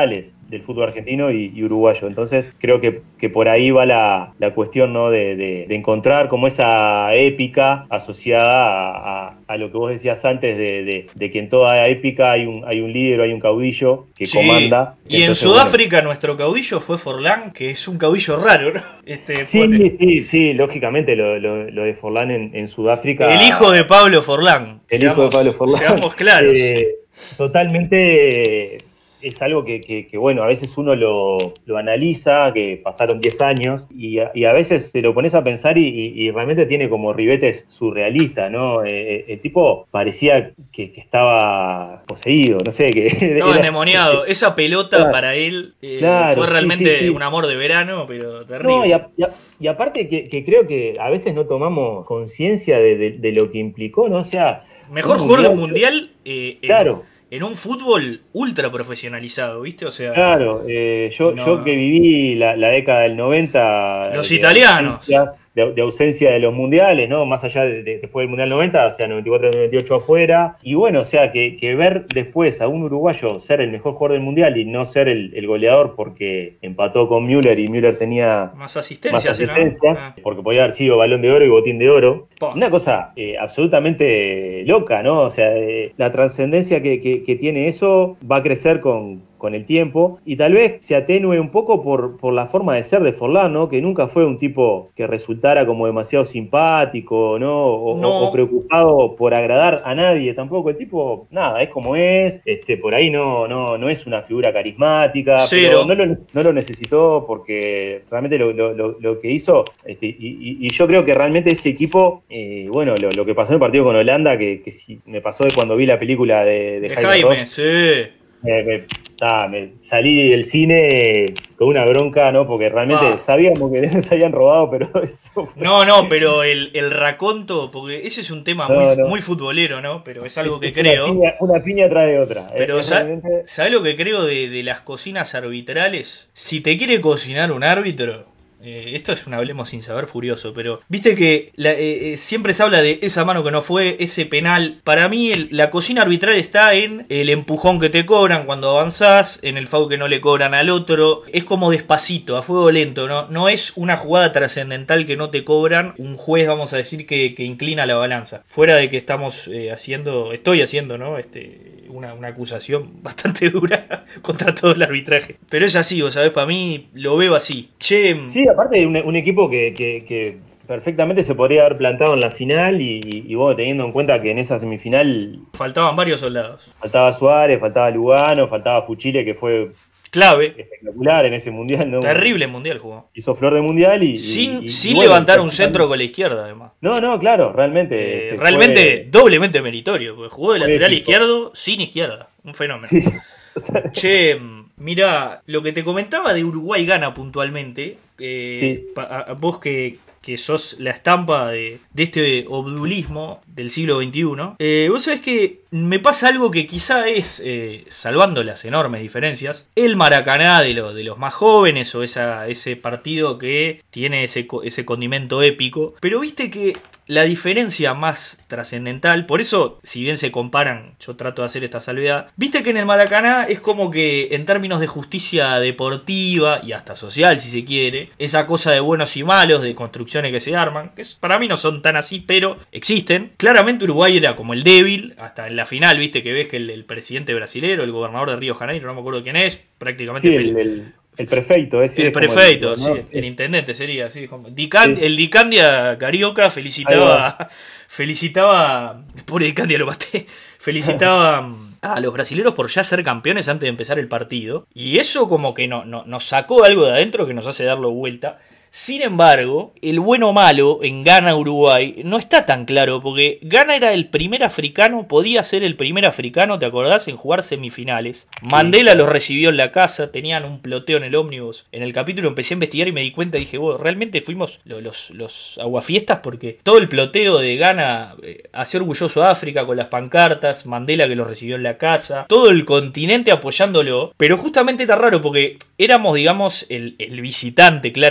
del fútbol argentino y, y uruguayo. Entonces creo que, que por ahí va la, la cuestión, ¿no? de, de, de encontrar como esa épica asociada a, a, a lo que vos decías antes de, de, de que en toda épica hay un, hay un líder, hay un caudillo que sí. comanda. Y entonces, en Sudáfrica bueno, nuestro caudillo fue Forlán, que es un caudillo raro, ¿no? Este, sí, sí, sí, sí, lógicamente lo, lo, lo de Forlán en, en Sudáfrica. El hijo de Pablo Forlán. El seamos, hijo de Pablo Forlán. Seamos claros. Eh, totalmente es algo que, que, que, bueno, a veces uno lo, lo analiza, que pasaron diez años, y a, y a veces te lo pones a pensar y, y, y realmente tiene como ribetes surrealistas, ¿no? Eh, el tipo parecía que, que estaba poseído, no sé, que... Estaba era, endemoniado. Esa pelota claro, para él eh, claro, fue realmente sí, sí, sí. un amor de verano, pero terrible. No, y, a, y, a, y aparte que, que creo que a veces no tomamos conciencia de, de, de lo que implicó, ¿no? O sea... Mejor jugador del mundial... Eh, claro. En, en un fútbol ultra profesionalizado, ¿viste? O sea, claro, eh, yo, no, yo que viví la, la década del noventa... Los italianos. De, de ausencia de los mundiales, ¿no? Más allá de, de después del Mundial noventa, o sea, noventa y cuatro noventa y ocho afuera. Y bueno, o sea, que, que ver después a un uruguayo ser el mejor jugador del Mundial y no ser el, el goleador porque empató con Müller y Müller tenía más asistencia, más asistencia ¿no? ah. porque podía haber sido Balón de Oro y Botín de Oro. Po. Una cosa eh, absolutamente loca, ¿no? O sea, eh, la trascendencia que, que, que tiene eso va a crecer con... con el tiempo, y tal vez se atenúe un poco por, por la forma de ser de Forlán, ¿no? Que nunca fue un tipo que resultara como demasiado simpático, ¿no? O, no. o, o preocupado por agradar a nadie, tampoco. El tipo, nada, es como es, este, por ahí no, no, no es una figura carismática, Cero. pero no lo, no lo necesitó porque realmente lo, lo, lo, lo que hizo, este, y, y, y yo creo que realmente ese equipo, eh, bueno, lo, lo que pasó en el partido con Holanda, que, que sí, me pasó de cuando vi la película de, de, de Jaime, Jaime Ross, sí. Me, me, ah, me salí del cine con una bronca, ¿no? Porque realmente ah. sabíamos que se habían robado, pero eso... No, no, pero el, el raconto, porque ese es un tema no, muy, no. muy futbolero, ¿no? Pero es algo es, que es creo... Una piña, una piña trae de otra. Pero es realmente... ¿sabes lo que creo de, de las cocinas arbitrales? Si te quiere cocinar un árbitro... Eh, esto es un hablemos sin saber furioso, pero viste que la, eh, eh, siempre se habla de esa mano que no fue, ese penal. Para mí el, la cocina arbitral está en el empujón que te cobran cuando avanzás, en el foul que no le cobran al otro. Es como despacito, a fuego lento, ¿no? No es una jugada trascendental que no te cobran un juez, vamos a decir, que, que inclina la balanza. Fuera de que estamos eh, haciendo, estoy haciendo, ¿no? Este... Una, una acusación bastante dura contra todo el arbitraje. Pero es así, vos sabés, para mí lo veo así. Che, sí, aparte de un, un equipo que, que, que perfectamente se podría haber plantado en la final y, y, y bueno, teniendo en cuenta que en esa semifinal... faltaban varios soldados. Faltaba Suárez, faltaba Lugano, faltaba Fuchile, que fue... clave. Espectacular en ese mundial, ¿no? Terrible mundial jugó. Hizo flor de mundial y... Sin, y, sin y bueno, levantar un centro con la izquierda, además. No, no, claro, realmente... Eh, este, realmente fue... doblemente meritorio, porque jugó de lateral equipo. izquierdo sin izquierda. Un fenómeno. Sí. Che, mira, lo que te comentaba de Uruguay-Gana puntualmente, eh, sí. pa, a, vos que... que sos la estampa de, de este obdulismo del siglo veintiuno, eh, vos sabés que me pasa algo que quizá es, eh, salvando las enormes diferencias, el Maracaná de, lo, de los más jóvenes o esa, ese partido que tiene ese, ese condimento épico, pero viste que la diferencia más trascendental, por eso, si bien se comparan, yo trato de hacer esta salvedad, viste que en el Maracaná es como que en términos de justicia deportiva y hasta social, si se quiere, esa cosa de buenos y malos, de construcciones que se arman, que para mí no son tan así, pero existen. Claramente Uruguay era como el débil, hasta en la final, viste que ves que el, el presidente brasilero, el gobernador de Río de Janeiro, no me acuerdo quién es, prácticamente... Sí, el, el... El prefeito, es El es prefeito, el, sí, ¿no? el intendente sería, sí. Como Dican, sí. El Dicandia Carioca felicitaba, felicitaba, pobre Dicandia lo maté, felicitaba a los brasileros por ya ser campeones antes de empezar el partido. Y eso como que no, no, nos sacó algo de adentro que nos hace darlo vuelta. Sin embargo, el bueno o malo en Ghana-Uruguay no está tan claro, porque Ghana era el primer africano, podía ser el primer africano, ¿te acordás?, en jugar semifinales. Sí. Mandela los recibió en la casa, tenían un ploteo en el ómnibus. En el capítulo empecé a investigar y me di cuenta y dije, wow, realmente fuimos los, los, los aguafiestas, porque todo el ploteo de Ghana eh, hacía orgulloso a África con las pancartas, Mandela que los recibió en la casa, todo el continente apoyándolo, pero justamente era raro porque éramos, digamos, el, el visitante claramente.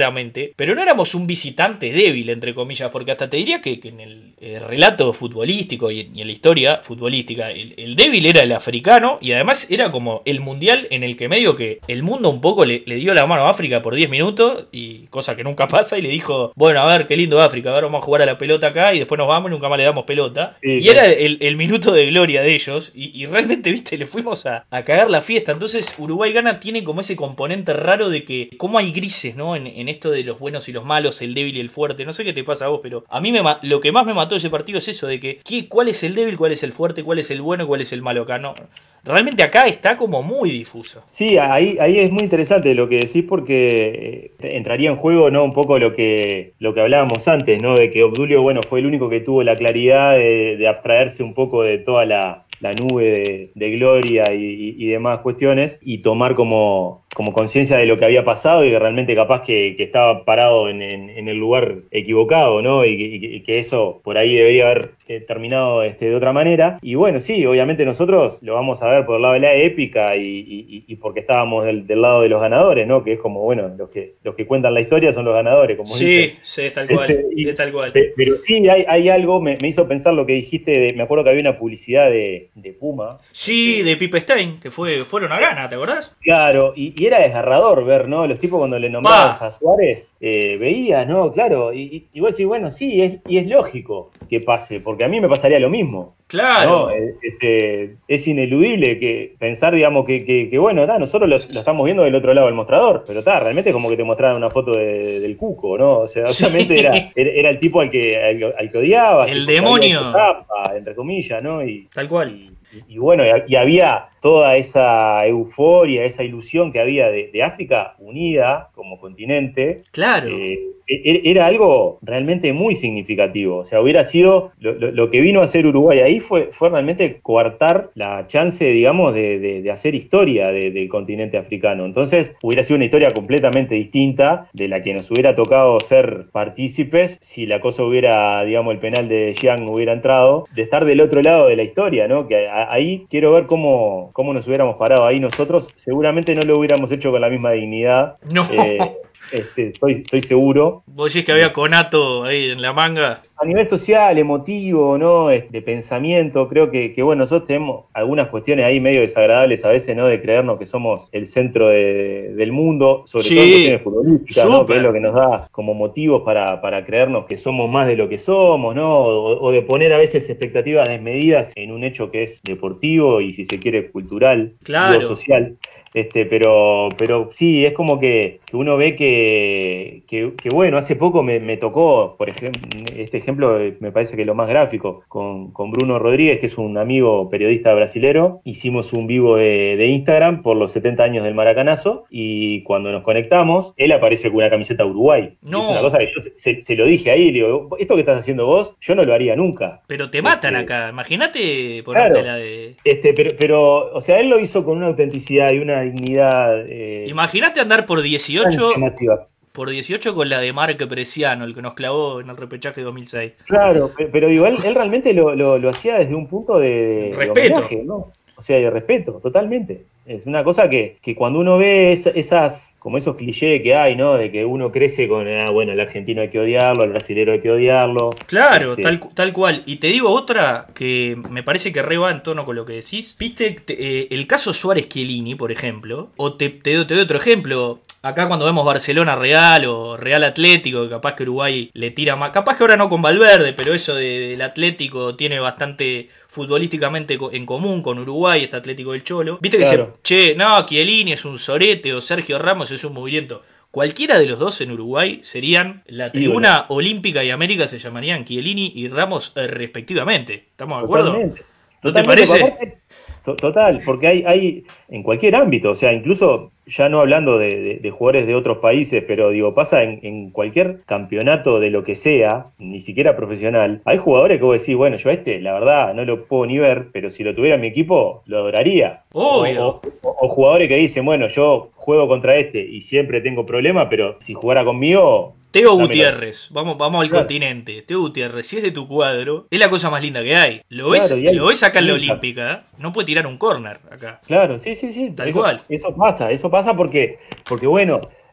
que... Pero no éramos un visitante débil, entre comillas, porque hasta te diría que, que en el, el relato futbolístico y en, y en la historia futbolística, el, el débil era el africano y además era como el mundial en el que medio que el mundo un poco le, le dio la mano a África por diez minutos, y cosa que nunca pasa, y le dijo, bueno, a ver, qué lindo África, ahora vamos a jugar a la pelota acá y después nos vamos y nunca más le damos pelota. Sí, y claro. Era el, el minuto de gloria de ellos y, y realmente, viste, le fuimos a, a cagar la fiesta. Entonces Uruguay gana, tiene como ese componente raro de que cómo hay grises, ¿no? En, en esto de los buenos y los malos, el débil y el fuerte. No sé qué te pasa a vos, pero a mí me, lo que más me mató de ese partido es eso, de que ¿qué, cuál es el débil, cuál es el fuerte, cuál es el bueno y cuál es el malo acá. No, realmente acá está como muy difuso. Sí, ahí, ahí es muy interesante lo que decís porque entraría en juego, ¿no? Un poco lo que, lo que hablábamos antes, ¿no? De que Obdulio, bueno, fue el único que tuvo la claridad de, de abstraerse un poco de toda la, la nube de, de gloria y, y, y demás cuestiones y tomar como, como conciencia de lo que había pasado y que realmente capaz que, que estaba parado en, en, en el lugar equivocado, ¿no? Y, y, y que eso por ahí debería haber eh, terminado este, de otra manera. Y bueno, sí, obviamente nosotros lo vamos a ver por el lado de la épica y, y, y porque estábamos del, del lado de los ganadores, ¿no? Que es como, bueno, los que, los que cuentan la historia son los ganadores, como sí, dicen. Sí, es tal cual, este, y, es tal cual. Pero sí, hay, hay algo, me, me hizo pensar lo que dijiste, de, me acuerdo que había una publicidad de, de Puma. Sí, de Pipe Stein, que fue, fueron a gana, ¿te acordás? Claro, y, y era desgarrador ver, ¿no? Los tipos cuando le nombraban a Suárez, eh, veías, ¿no? Claro, y, y, y vos decís, bueno, sí, es, y es lógico que pase, porque a mí me pasaría lo mismo. Claro. ¿No? Este, es ineludible que pensar, digamos, que, que, que bueno, da, nosotros lo, lo estamos viendo del otro lado del mostrador, pero está, realmente como que te mostraran una foto de, del Cuco, ¿no? O sea, sí. Obviamente era, era, era el tipo al que, al, al que odiaba. El demonio. Etapa, entre comillas, ¿no? Y, tal cual. Y, y, y bueno, y, y había toda esa euforia, esa ilusión que había de, de África unida como continente. Claro. Eh, era algo realmente muy significativo. O sea, hubiera sido lo, lo, lo que vino a hacer Uruguay ahí fue, fue realmente coartar la chance, digamos, de, de, de hacer historia de, del continente africano. Entonces, hubiera sido una historia completamente distinta de la que nos hubiera tocado ser partícipes si la cosa hubiera, digamos, el penal de Jiang hubiera entrado, de estar del otro lado de la historia, ¿no? Que a, ahí quiero ver cómo, cómo nos hubiéramos parado ahí nosotros. Seguramente no lo hubiéramos hecho con la misma dignidad. No. Eh, Este, estoy, estoy seguro. ¿Vos decís que había conato ahí en la manga? A nivel social, emotivo, ¿no? De pensamiento, creo que, que bueno, nosotros tenemos algunas cuestiones ahí medio desagradables a veces, ¿no? De creernos que somos el centro de, del mundo, sobre sí, todo en cuestiones futbolísticas, ¿no? Que es lo que nos da como motivos para, para creernos que somos más de lo que somos, ¿no? O, o de poner a veces expectativas desmedidas en un hecho que es deportivo y, si se quiere, cultural, claro. o social. Este, pero, pero sí, es como que, que uno ve que, que, que, bueno, hace poco me, me tocó, por ejemplo, este ejemplo me parece que es lo más gráfico, con, con Bruno Rodríguez, que es un amigo periodista brasilero. Hicimos un vivo de, de Instagram por los setenta años del Maracanazo, y cuando nos conectamos, él aparece con una camiseta Uruguay. No. Es una cosa que yo se, se, se lo dije ahí, le digo, esto que estás haciendo vos, yo no lo haría nunca. Pero te matan este, acá, imagínate ponértela claro, de... Este, pero, pero, o sea, él lo hizo con una autenticidad y una dignidad. Eh, Imagínate andar por dieciocho por dieciocho con la de Marc Preciano, el que nos clavó en el repechaje de dos mil seis. Claro, pero, pero digo, él, él realmente lo, lo, lo hacía desde un punto de, respeto. De homenaje, ¿no? O sea, de respeto, totalmente. Es una cosa que, que cuando uno ve es, esas, como esos clichés que hay, ¿no? De que uno crece con, ah, bueno, el argentino hay que odiarlo, el brasilero hay que odiarlo. Claro, este... tal, tal cual. Y te digo otra que me parece que re va en tono con lo que decís. Viste, te, eh, el caso Suárez-Chiellini, por ejemplo, o te, te, te doy otro ejemplo. Acá cuando vemos Barcelona Real o Real Atlético, capaz que Uruguay le tira más. Capaz que ahora no con Valverde, pero eso de, del Atlético tiene bastante futbolísticamente en común con Uruguay, este Atlético del Cholo. Viste que claro. se, che, no, Chiellini es un sorete o Sergio Ramos es un movimiento. Cualquiera de los dos en Uruguay serían la tribuna sí, olímpica y América, se llamarían Chiellini y Ramos eh, respectivamente. ¿Estamos de acuerdo? Totalmente. ¿No Totalmente, te parece? Total, porque hay, hay en cualquier ámbito, o sea, incluso ya no hablando de, de, de jugadores de otros países, pero digo, pasa en, en cualquier campeonato de lo que sea, ni siquiera profesional, hay jugadores que vos decís, bueno, yo a este, la verdad, no lo puedo ni ver, pero si lo tuviera en mi equipo, lo adoraría. Obvio. O, o, o jugadores que dicen, bueno, yo juego contra este y siempre tengo problemas, pero si jugara conmigo... Teo Gutiérrez, vamos, vamos al claro. continente. Teo Gutiérrez, si es de tu cuadro, es la cosa más linda que hay. Lo ves, claro, hay, lo ves acá en la Olímpica, no puede tirar un córner acá. Claro, sí, sí, sí. Tal eso, cual. Eso pasa, eso pasa porque, porque bueno,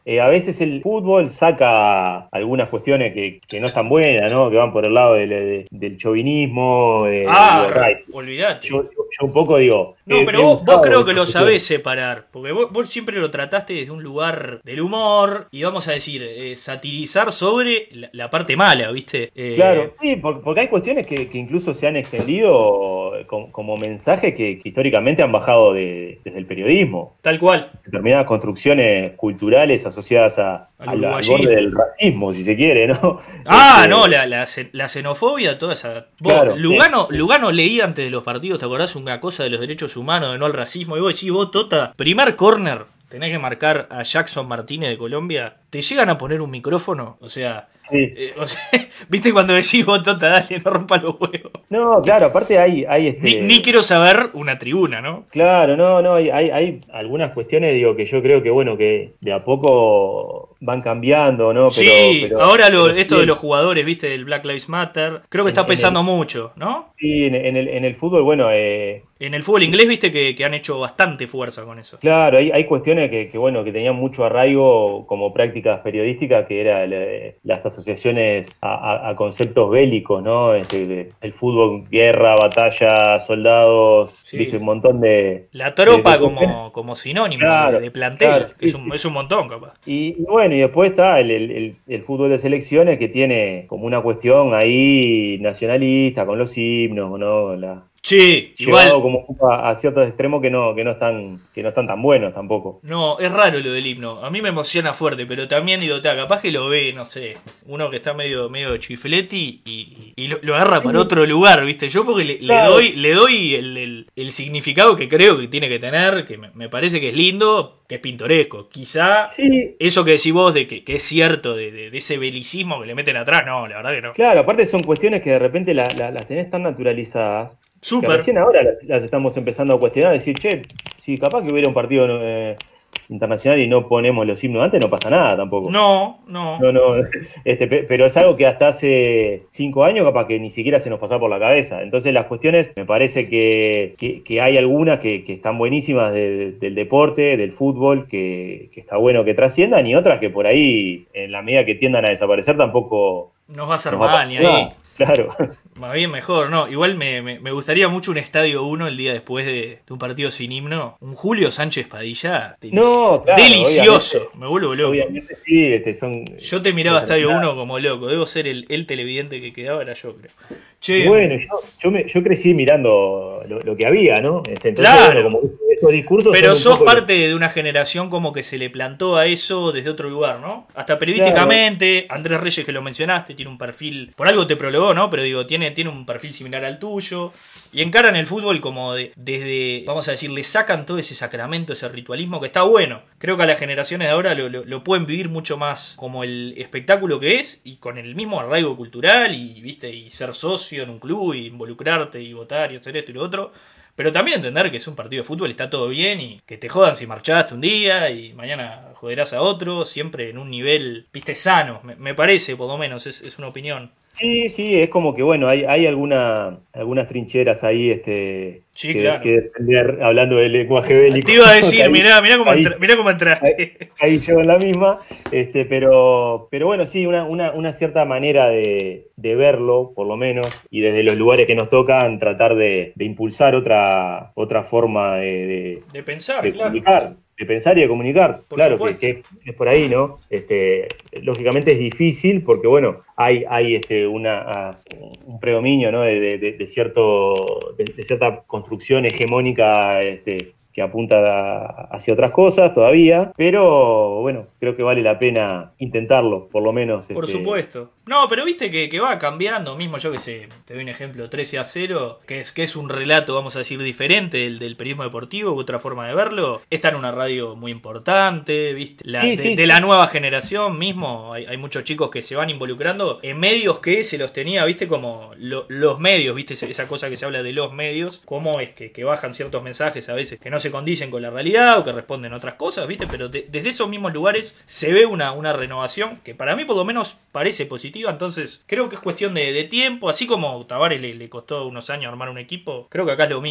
eh, a veces el fútbol saca algunas cuestiones que, que no están buenas, ¿no? Que van por el lado del, del, del chauvinismo. Eh, Ah, digo, right. olvidate. Yo, yo, yo un poco digo... No, he, pero he vos, vos creo que lo cuestiones. sabés separar, porque vos, vos siempre lo trataste desde un lugar del humor y vamos a decir, eh, satirizar sobre la, la parte mala, ¿viste? Eh, Claro, sí, porque, porque hay cuestiones que, que incluso se han extendido como, como mensajes que, que históricamente han bajado de, desde el periodismo. Tal cual. Determinadas construcciones culturales asociadas a, Al al, al uruguayismo. borde del racismo, si se quiere, ¿no? Ah, Este, no, la, la, la xenofobia, toda esa... Vos, Claro, Lugano, sí. Lugano leía antes de los partidos, ¿te acordás? Una cosa de los derechos humanos, de no al racismo. Y vos decís, vos, Tota, primer córner, tenés que marcar a Jackson Martínez de Colombia. ¿Te llegan a poner un micrófono? O sea... Sí. Eh, o sea, ¿viste cuando decís vos, Tota, dale, no rompa los huevos? No, claro, aparte hay, hay este... Ni, ni quiero saber una tribuna, ¿no? Claro, no, no, hay, hay, hay algunas cuestiones, digo, que yo creo que, bueno, que de a poco van cambiando, ¿no? Pero, Sí, pero- ahora lo- pero esto sí, de los jugadores, viste, del Black Lives Matter, creo que En- está en pesando el- mucho, ¿no? sí, en, en el, en el fútbol, bueno, eh, En el fútbol inglés, viste, que, que han hecho bastante fuerza con eso. claro, hay, hay cuestiones que, que, bueno, que tenían mucho arraigo como prácticas periodísticas, que eran las asociaciones a, a- a conceptos bélicos, ¿no? Este, de- el fútbol, guerra, batalla, soldados, Sí. viste, un montón de... La tropa de- de como, como sinónimo Claro, de, de plantel, claro, que es sí, un, sí. es un montón, capaz. Y, y bueno, y después está el, el- el- el fútbol de selecciones que tiene como una cuestión ahí nacionalista, con los himnos, ¿no? La, Sí, llevado igual. como a, a ciertos extremos que no, que no están, que no están tan buenos tampoco. No, es raro lo del himno. A mí me emociona fuerte, pero también digo, ta, capaz que lo ve, no sé, uno que está medio, medio chifleti y, y lo, lo agarra para otro lugar, ¿viste? Yo porque le, le Claro. doy, le doy el, el- el significado que creo que tiene que tener, que me, me parece que es lindo, que es pintoresco. Quizá Sí, eso que decís vos de que, que es cierto, de, de- de ese belicismo que le meten atrás, no, la verdad que no. claro, aparte son cuestiones que de repente la- la- las tenés tan naturalizadas que Súper. recién ahora las, las estamos empezando a cuestionar, decir, che, si capaz que hubiera un partido eh, internacional y no ponemos los himnos antes, no pasa nada tampoco. No, no. No, no, este, pe- pero es algo que hasta hace cinco años capaz que ni siquiera se nos pasaba por la cabeza. Entonces las cuestiones, me parece que, que, que hay algunas que, que están buenísimas de- de- del deporte, del fútbol, que, que está bueno que trasciendan, y otras que por ahí, en la medida que tiendan a desaparecer, tampoco Nos va a hacer nos va a mal, ni pasar ahí. nada. Claro. Más bien mejor, no. Igual me, me, me gustaría mucho un estadio uno el día después de, de un partido sin himno. Un Julio Sánchez Padilla. delici- No, claro, delicioso. obviamente. Me vuelvo loco. Obviamente sí, este, son... Yo te miraba Estadio Claro. uno como loco. Debo ser el, el televidente que quedaba, era yo, creo. Che, Bueno, yo, yo, me- yo crecí mirando lo, lo que había, ¿no? Este, entonces, Claro. bueno, como estos discursos pero son un sos poco- parte de una generación como que se le plantó a eso desde otro lugar, ¿no? Hasta periodísticamente, Andrés Reyes, que lo mencionaste, tiene un perfil, por algo te prologó, ¿no? Pero digo, tiene, tiene un perfil similar al tuyo. Y encaran el fútbol como de, desde, vamos a decir, le sacan todo ese sacramento, ese ritualismo que está bueno. Creo que a las generaciones de ahora lo, lo- lo pueden vivir mucho más como el espectáculo que es y con el mismo arraigo cultural y, viste, y ser socio en un club y involucrarte y votar y hacer esto y lo otro. Pero también entender que es un partido de fútbol, está todo bien y que te jodan si marchaste un día y mañana joderás a otro, siempre en un nivel, viste, sano, me, me parece, por lo menos, es, es una opinión. Sí, sí, es como que, bueno, hay, hay alguna, algunas trincheras ahí este, Sí, que, claro. que defender, hablando del lenguaje bélico. Te iba a decir, Ahí- mirá, mirá cómo, ahí- entra- mirá cómo entraste. Ahí yo en la misma, este, pero, pero bueno, sí, una, una, una cierta manera de, de verlo, por lo menos, y desde los lugares que nos tocan, tratar de, de impulsar otra, otra forma de, de- De pensar, de claro. comunicar, de pensar y de comunicar. Por Claro, que, supuesto. que es por ahí, ¿no? Este, lógicamente es difícil porque, bueno, hay, hay este, una, ah, un predominio, ¿no? de, de- de cierto, de, de cierta construcción hegemónica este, que apunta hacia otras cosas todavía, pero bueno, creo que vale la pena intentarlo, por lo menos. Por este, supuesto. No, pero viste que, que va cambiando, mismo yo que sé, te doy un ejemplo, trece a cero, que es, que es un relato, vamos a decir, diferente del, del periodismo deportivo, u otra forma de verlo. Está en una radio muy importante, viste, la, Sí, de, sí, de sí. la nueva generación mismo, hay, hay muchos chicos que se van involucrando en medios que se los tenía, viste, como lo- los medios, viste, esa- esa cosa que se habla de los medios, cómo es que, que bajan ciertos mensajes a veces que no se condicen con la realidad o que responden a otras cosas, viste, pero de- desde esos mismos lugares se ve una, una renovación que para mí por lo menos parece positiva, entonces creo que es cuestión de, de tiempo, así como Tavares le, le costó unos años armar un equipo, creo que acá es lo mismo.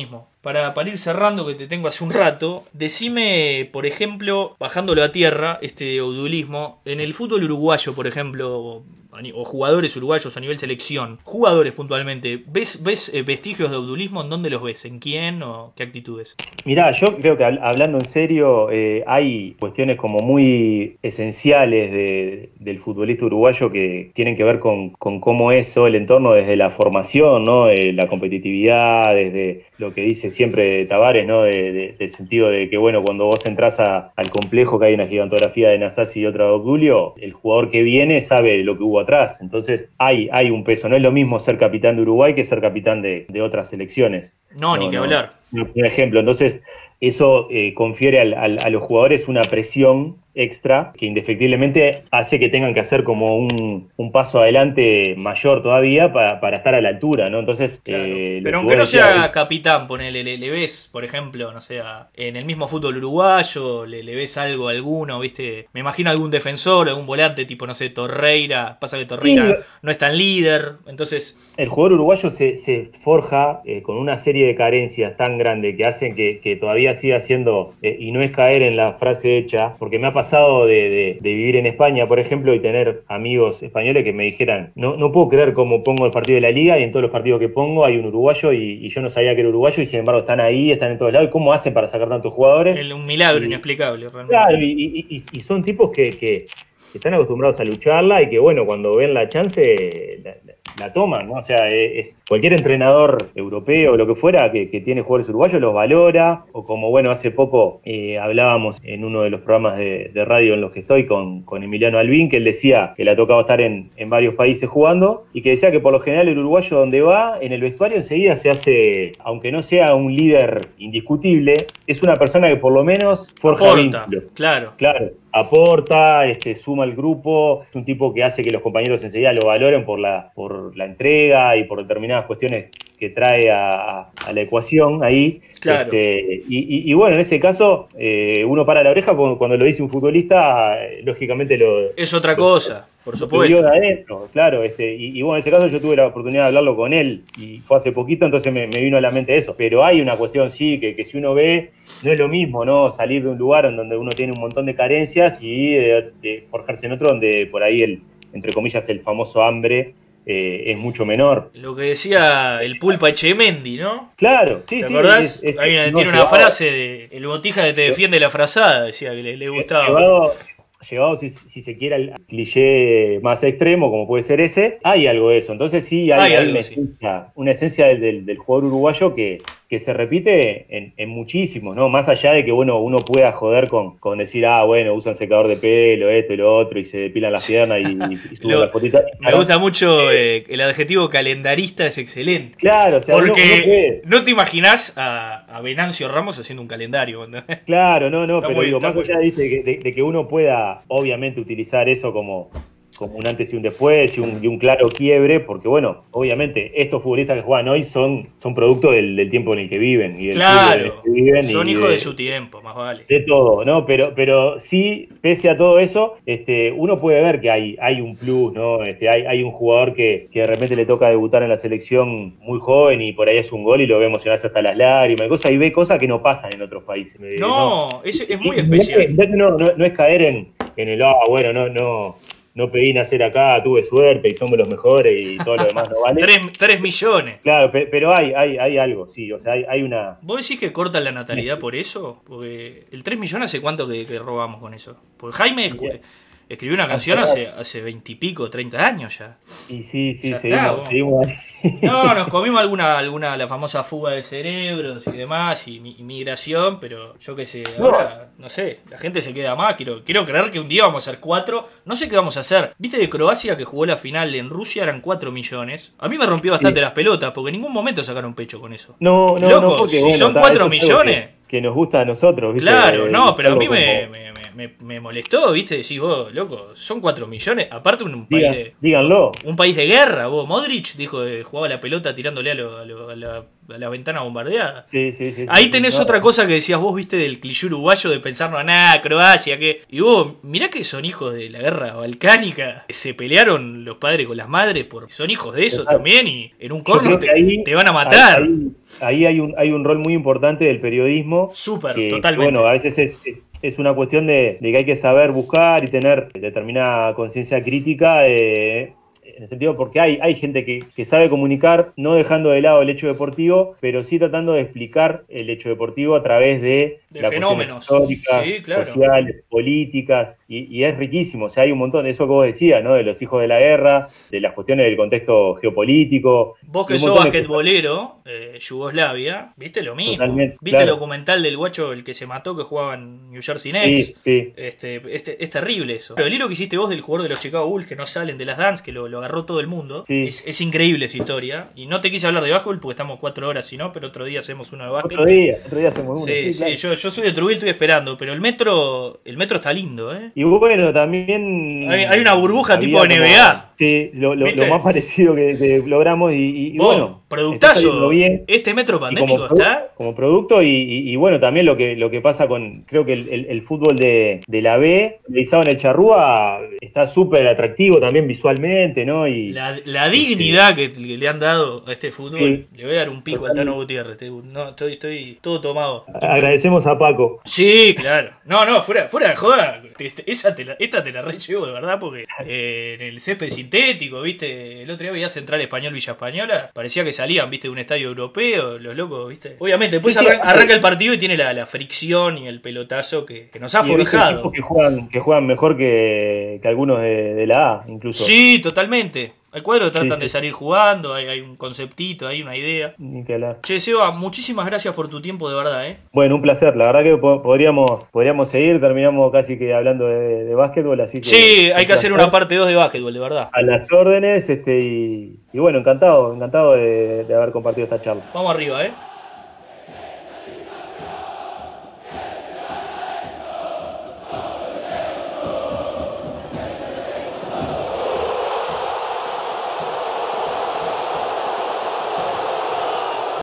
para, para ir cerrando, que te tengo hace un rato, decime, por ejemplo, bajándolo a tierra, este odulismo, en el fútbol uruguayo, por ejemplo, o jugadores uruguayos a nivel selección, jugadores puntualmente, ¿ves, ves vestigios de odulismo? ¿En dónde los ves? ¿En quién o qué actitudes? Mirá, yo creo que hablando en serio, eh, hay cuestiones como muy esenciales de, del futbolista uruguayo que tienen que ver con, con cómo es todo el entorno desde la formación, ¿no? Eh, la competitividad, desde lo que dice siempre Tavares, ¿no? De, de, del sentido de que, bueno, cuando vos entras a, al complejo, que hay una gigantografía de Nastasi y otra de Obdulio, el jugador que viene sabe lo que hubo atrás. Entonces hay, hay un peso. No es lo mismo ser capitán de Uruguay que ser capitán de, de otras selecciones. No, no ni que no, hablar. Un ejemplo. Entonces, eso eh, confiere al, al, a los jugadores una presión extra que indefectiblemente hace que tengan que hacer como un, un paso adelante mayor todavía para, para estar a la altura, ¿no? Entonces, claro. eh, pero aunque no sea decía, capitán, ponele, le, le ves, por ejemplo, no sé, en el mismo fútbol uruguayo, le, le ves algo a alguno, ¿viste? Me imagino algún defensor, algún volante, tipo, no sé, Torreira. Pasa que Torreira sí, no es tan líder, entonces... El jugador uruguayo se, se forja eh, con una serie de carencias tan grandes que hacen que, que todavía siga siendo, eh, y no es caer en la frase hecha, porque me ha pasado pasado de, de, de vivir en España, por ejemplo, y tener amigos españoles que me dijeran, no, no puedo creer cómo pongo el partido de la Liga y en todos los partidos que pongo hay un uruguayo y, y yo no sabía que era uruguayo y sin embargo están ahí, están en todos lados. ¿Y cómo hacen para sacar tantos jugadores? El, un milagro y, inexplicable, realmente. Claro, y, y, y son tipos que, que, que están acostumbrados a lucharla y que, bueno, cuando ven la chance... La, la toman, ¿no? O sea, es, cualquier entrenador europeo o lo que fuera que, que tiene jugadores uruguayos los valora, o como, bueno, hace poco eh, hablábamos en uno de los programas de, de radio en los que estoy con, con Emiliano Albín, que él decía que le ha tocado estar en, en varios países jugando, y que decía que por lo general el uruguayo donde va, en el vestuario enseguida se hace, aunque no sea un líder indiscutible, es una persona que por lo menos forja vínculos. Claro. Claro. Aporta, este, suma al grupo, es un tipo que hace que los compañeros enseguida lo valoren por la, por la entrega y por determinadas cuestiones que trae a, a la ecuación ahí. Claro. Este, y, y, y bueno, en ese caso, eh, uno para la oreja cuando, cuando lo dice un futbolista, eh, lógicamente lo... Es otra lo, cosa, por lo supuesto. De adentro, claro. Este, y, y bueno, en ese caso yo tuve la oportunidad de hablarlo con él y fue hace poquito, entonces me, me vino a la mente eso. Pero hay una cuestión, sí, que, que si uno ve, no es lo mismo, ¿no? Salir de un lugar en donde uno tiene un montón de carencias y de, de forjarse en otro donde por ahí el, entre comillas, el famoso hambre eh, es mucho menor. Lo que decía el Pulpa Echemendi, ¿no? Claro, sí, ¿Te sí. ¿Te acordás? Es, es, Hay una, no, tiene una llevado, frase de el Botija que te defiende la frazada, decía que le, le gustaba. Llevado, llevado si, si se quiere, al cliché más extremo, como puede ser ese, hay algo de eso. Entonces sí, hay, hay, hay algo, una, sí. esencia, una esencia del, del, del jugador uruguayo que, que se repite en, en muchísimos, ¿no? Más allá de que, bueno, uno pueda joder con, con decir, ah, bueno, usan secador de pelo, esto y lo otro, y se depilan las piernas y, y suben lo, la fotita. Me gusta mucho eh, el adjetivo calendarista, es excelente. Claro, o sea, porque uno, uno puede... no te imaginás a, a Venancio Ramos haciendo un calendario. ¿Entendés? Claro, no, no, está pero muy, digo, más muy... allá dice de, de, de que uno pueda, obviamente, utilizar eso como... como un antes y un después y un, y un claro quiebre, porque bueno, obviamente estos futbolistas que juegan hoy son, son producto del, del tiempo en el que viven. Y del claro, en el que viven son y hijos de, de su tiempo, más vale. De todo, ¿no? Pero, pero sí, pese a todo eso, este, uno puede ver que hay, hay un plus, ¿no? Este, hay, hay un jugador que, que de repente le toca debutar en la selección muy joven y por ahí es un gol y lo ve emocionarse hasta las lágrimas y cosas, y ve cosas que no pasan en otros países. No, no. Es, es muy y, especial. Y no, no, no es caer en, en el, ah, bueno, no, no... no pedí nacer acá, tuve suerte y somos los mejores y todo lo demás no vale. Tres, tres millones. Claro, pero hay, hay, hay algo, sí, o sea, hay, hay una... ¿Vos decís que cortan la natalidad por eso? Porque el tres millones, ¿hace cuánto que, que robamos con eso? Porque Jaime yeah. escribió una canción hace hace veintipico, treinta años ya. Y sí, sí, ya seguimos, está, seguimos ahí. No, nos comimos alguna, alguna, la famosa fuga de cerebros y demás, y, y migración, pero yo qué sé, ahora, no. no sé, la gente se queda más, quiero, quiero creer que un día vamos a ser cuatro, no sé qué vamos a hacer. Viste de Croacia que jugó la final en Rusia eran cuatro millones. A mí me rompió bastante sí. las pelotas, porque en ningún momento sacaron pecho con eso. No, no, Loco, no, porque si bueno, son cuatro millones... Que, que nos gusta a nosotros, ¿viste? Claro, no, pero a mí me, me, me, me, me molestó, viste, decís vos, loco, son cuatro millones, aparte un, un Diga, país de, díganlo. un país de guerra, vos, Modric dijo que jugaba la pelota tirándole a, lo, a, lo, a, la, a la ventana bombardeada. Sí, sí, sí. Ahí sí, tenés sí, otra no. cosa que decías vos, viste, del cliché uruguayo de pensar, no, nada, Croacia, que... Y vos, mirá que son hijos de la guerra balcánica, se pelearon los padres con las madres, por son hijos de eso Exacto. también, y en un Yo corno creo que te, ahí, te van a matar. Ahí, ahí hay, un, hay un rol muy importante del periodismo. Súper, Que, totalmente. bueno, a veces es, es, es una cuestión de, de que hay que saber buscar y tener determinada conciencia crítica. Eh, en el sentido porque hay, hay gente que, que sabe comunicar, no dejando de lado el hecho deportivo, pero sí tratando de explicar el hecho deportivo a través de, de las fenómenos históricas, sí, claro. sociales, políticas, y, y es riquísimo. O sea, hay un montón de eso que vos decías, ¿no? De los hijos de la guerra, de las cuestiones del contexto geopolítico. Vos que sos basquetbolero, eh, Yugoslavia, viste lo mismo. Totalmente, viste claro. el documental del guacho, el que se mató, que jugaba en New Jersey Nets. Sí, sí. Este, este, es terrible eso. Pero el hilo que hiciste vos del jugador de los Chicago Bulls que no salen de las dance, que lo, lo agarró todo el mundo, Sí. es, es increíble esa historia. Y no te quise hablar de básquetbol porque estamos cuatro horas, si no, pero otro día hacemos uno de básquet. Otro día, otro día hacemos uno. Sí, Sí, sí, claro. yo, yo soy de Trujillo, estoy esperando, pero el metro, el metro está lindo, ¿eh? Y bueno, también... Hay, hay una burbuja había tipo N B A. Como, sí, lo, lo, ¿Viste? lo más parecido que, que logramos y, y, y Vos, bueno... productazo, bien. este metro Y pandémico como, está... como producto y, y, y bueno, también lo que, lo que pasa con, creo que el, el, el fútbol de, de la B, realizado en el Charrúa, está súper atractivo también visualmente, ¿no? Y La, la dignidad que, que le han dado a este fútbol, Sí. le voy a dar un pico al Tano Gutiérrez, te- no, estoy, estoy todo tomado. agradecemos a Paco. Sí, claro. No, no, fuera, fuera de joda. Este- Esa te la, esta te la re llevo de verdad porque eh, en el césped sintético, viste, el otro día veía Central Español Villa Española, parecía que salían, viste, de un estadio europeo, los locos, viste. Obviamente, después Sí, sí, arran- arranca el partido y tiene la, la fricción y el pelotazo que, que nos ha Y he visto forjado. equipos que juegan, que juegan mejor que, que algunos de, de la A, incluso. Sí, totalmente. Hay cuadros que tratan Sí, sí. de salir jugando, hay, hay un conceptito, hay una idea. Ni que hablar. Che, Seba, muchísimas gracias por tu tiempo, de verdad, ¿eh? Bueno, un placer. La verdad que po- podríamos, podríamos seguir. Terminamos casi que hablando de, de básquetbol, así que... Sí, hay un que hacer placer. una parte dos de básquetbol, de verdad. A las órdenes, este, y, y bueno, encantado, encantado de, de haber compartido esta charla. Vamos arriba, ¿eh?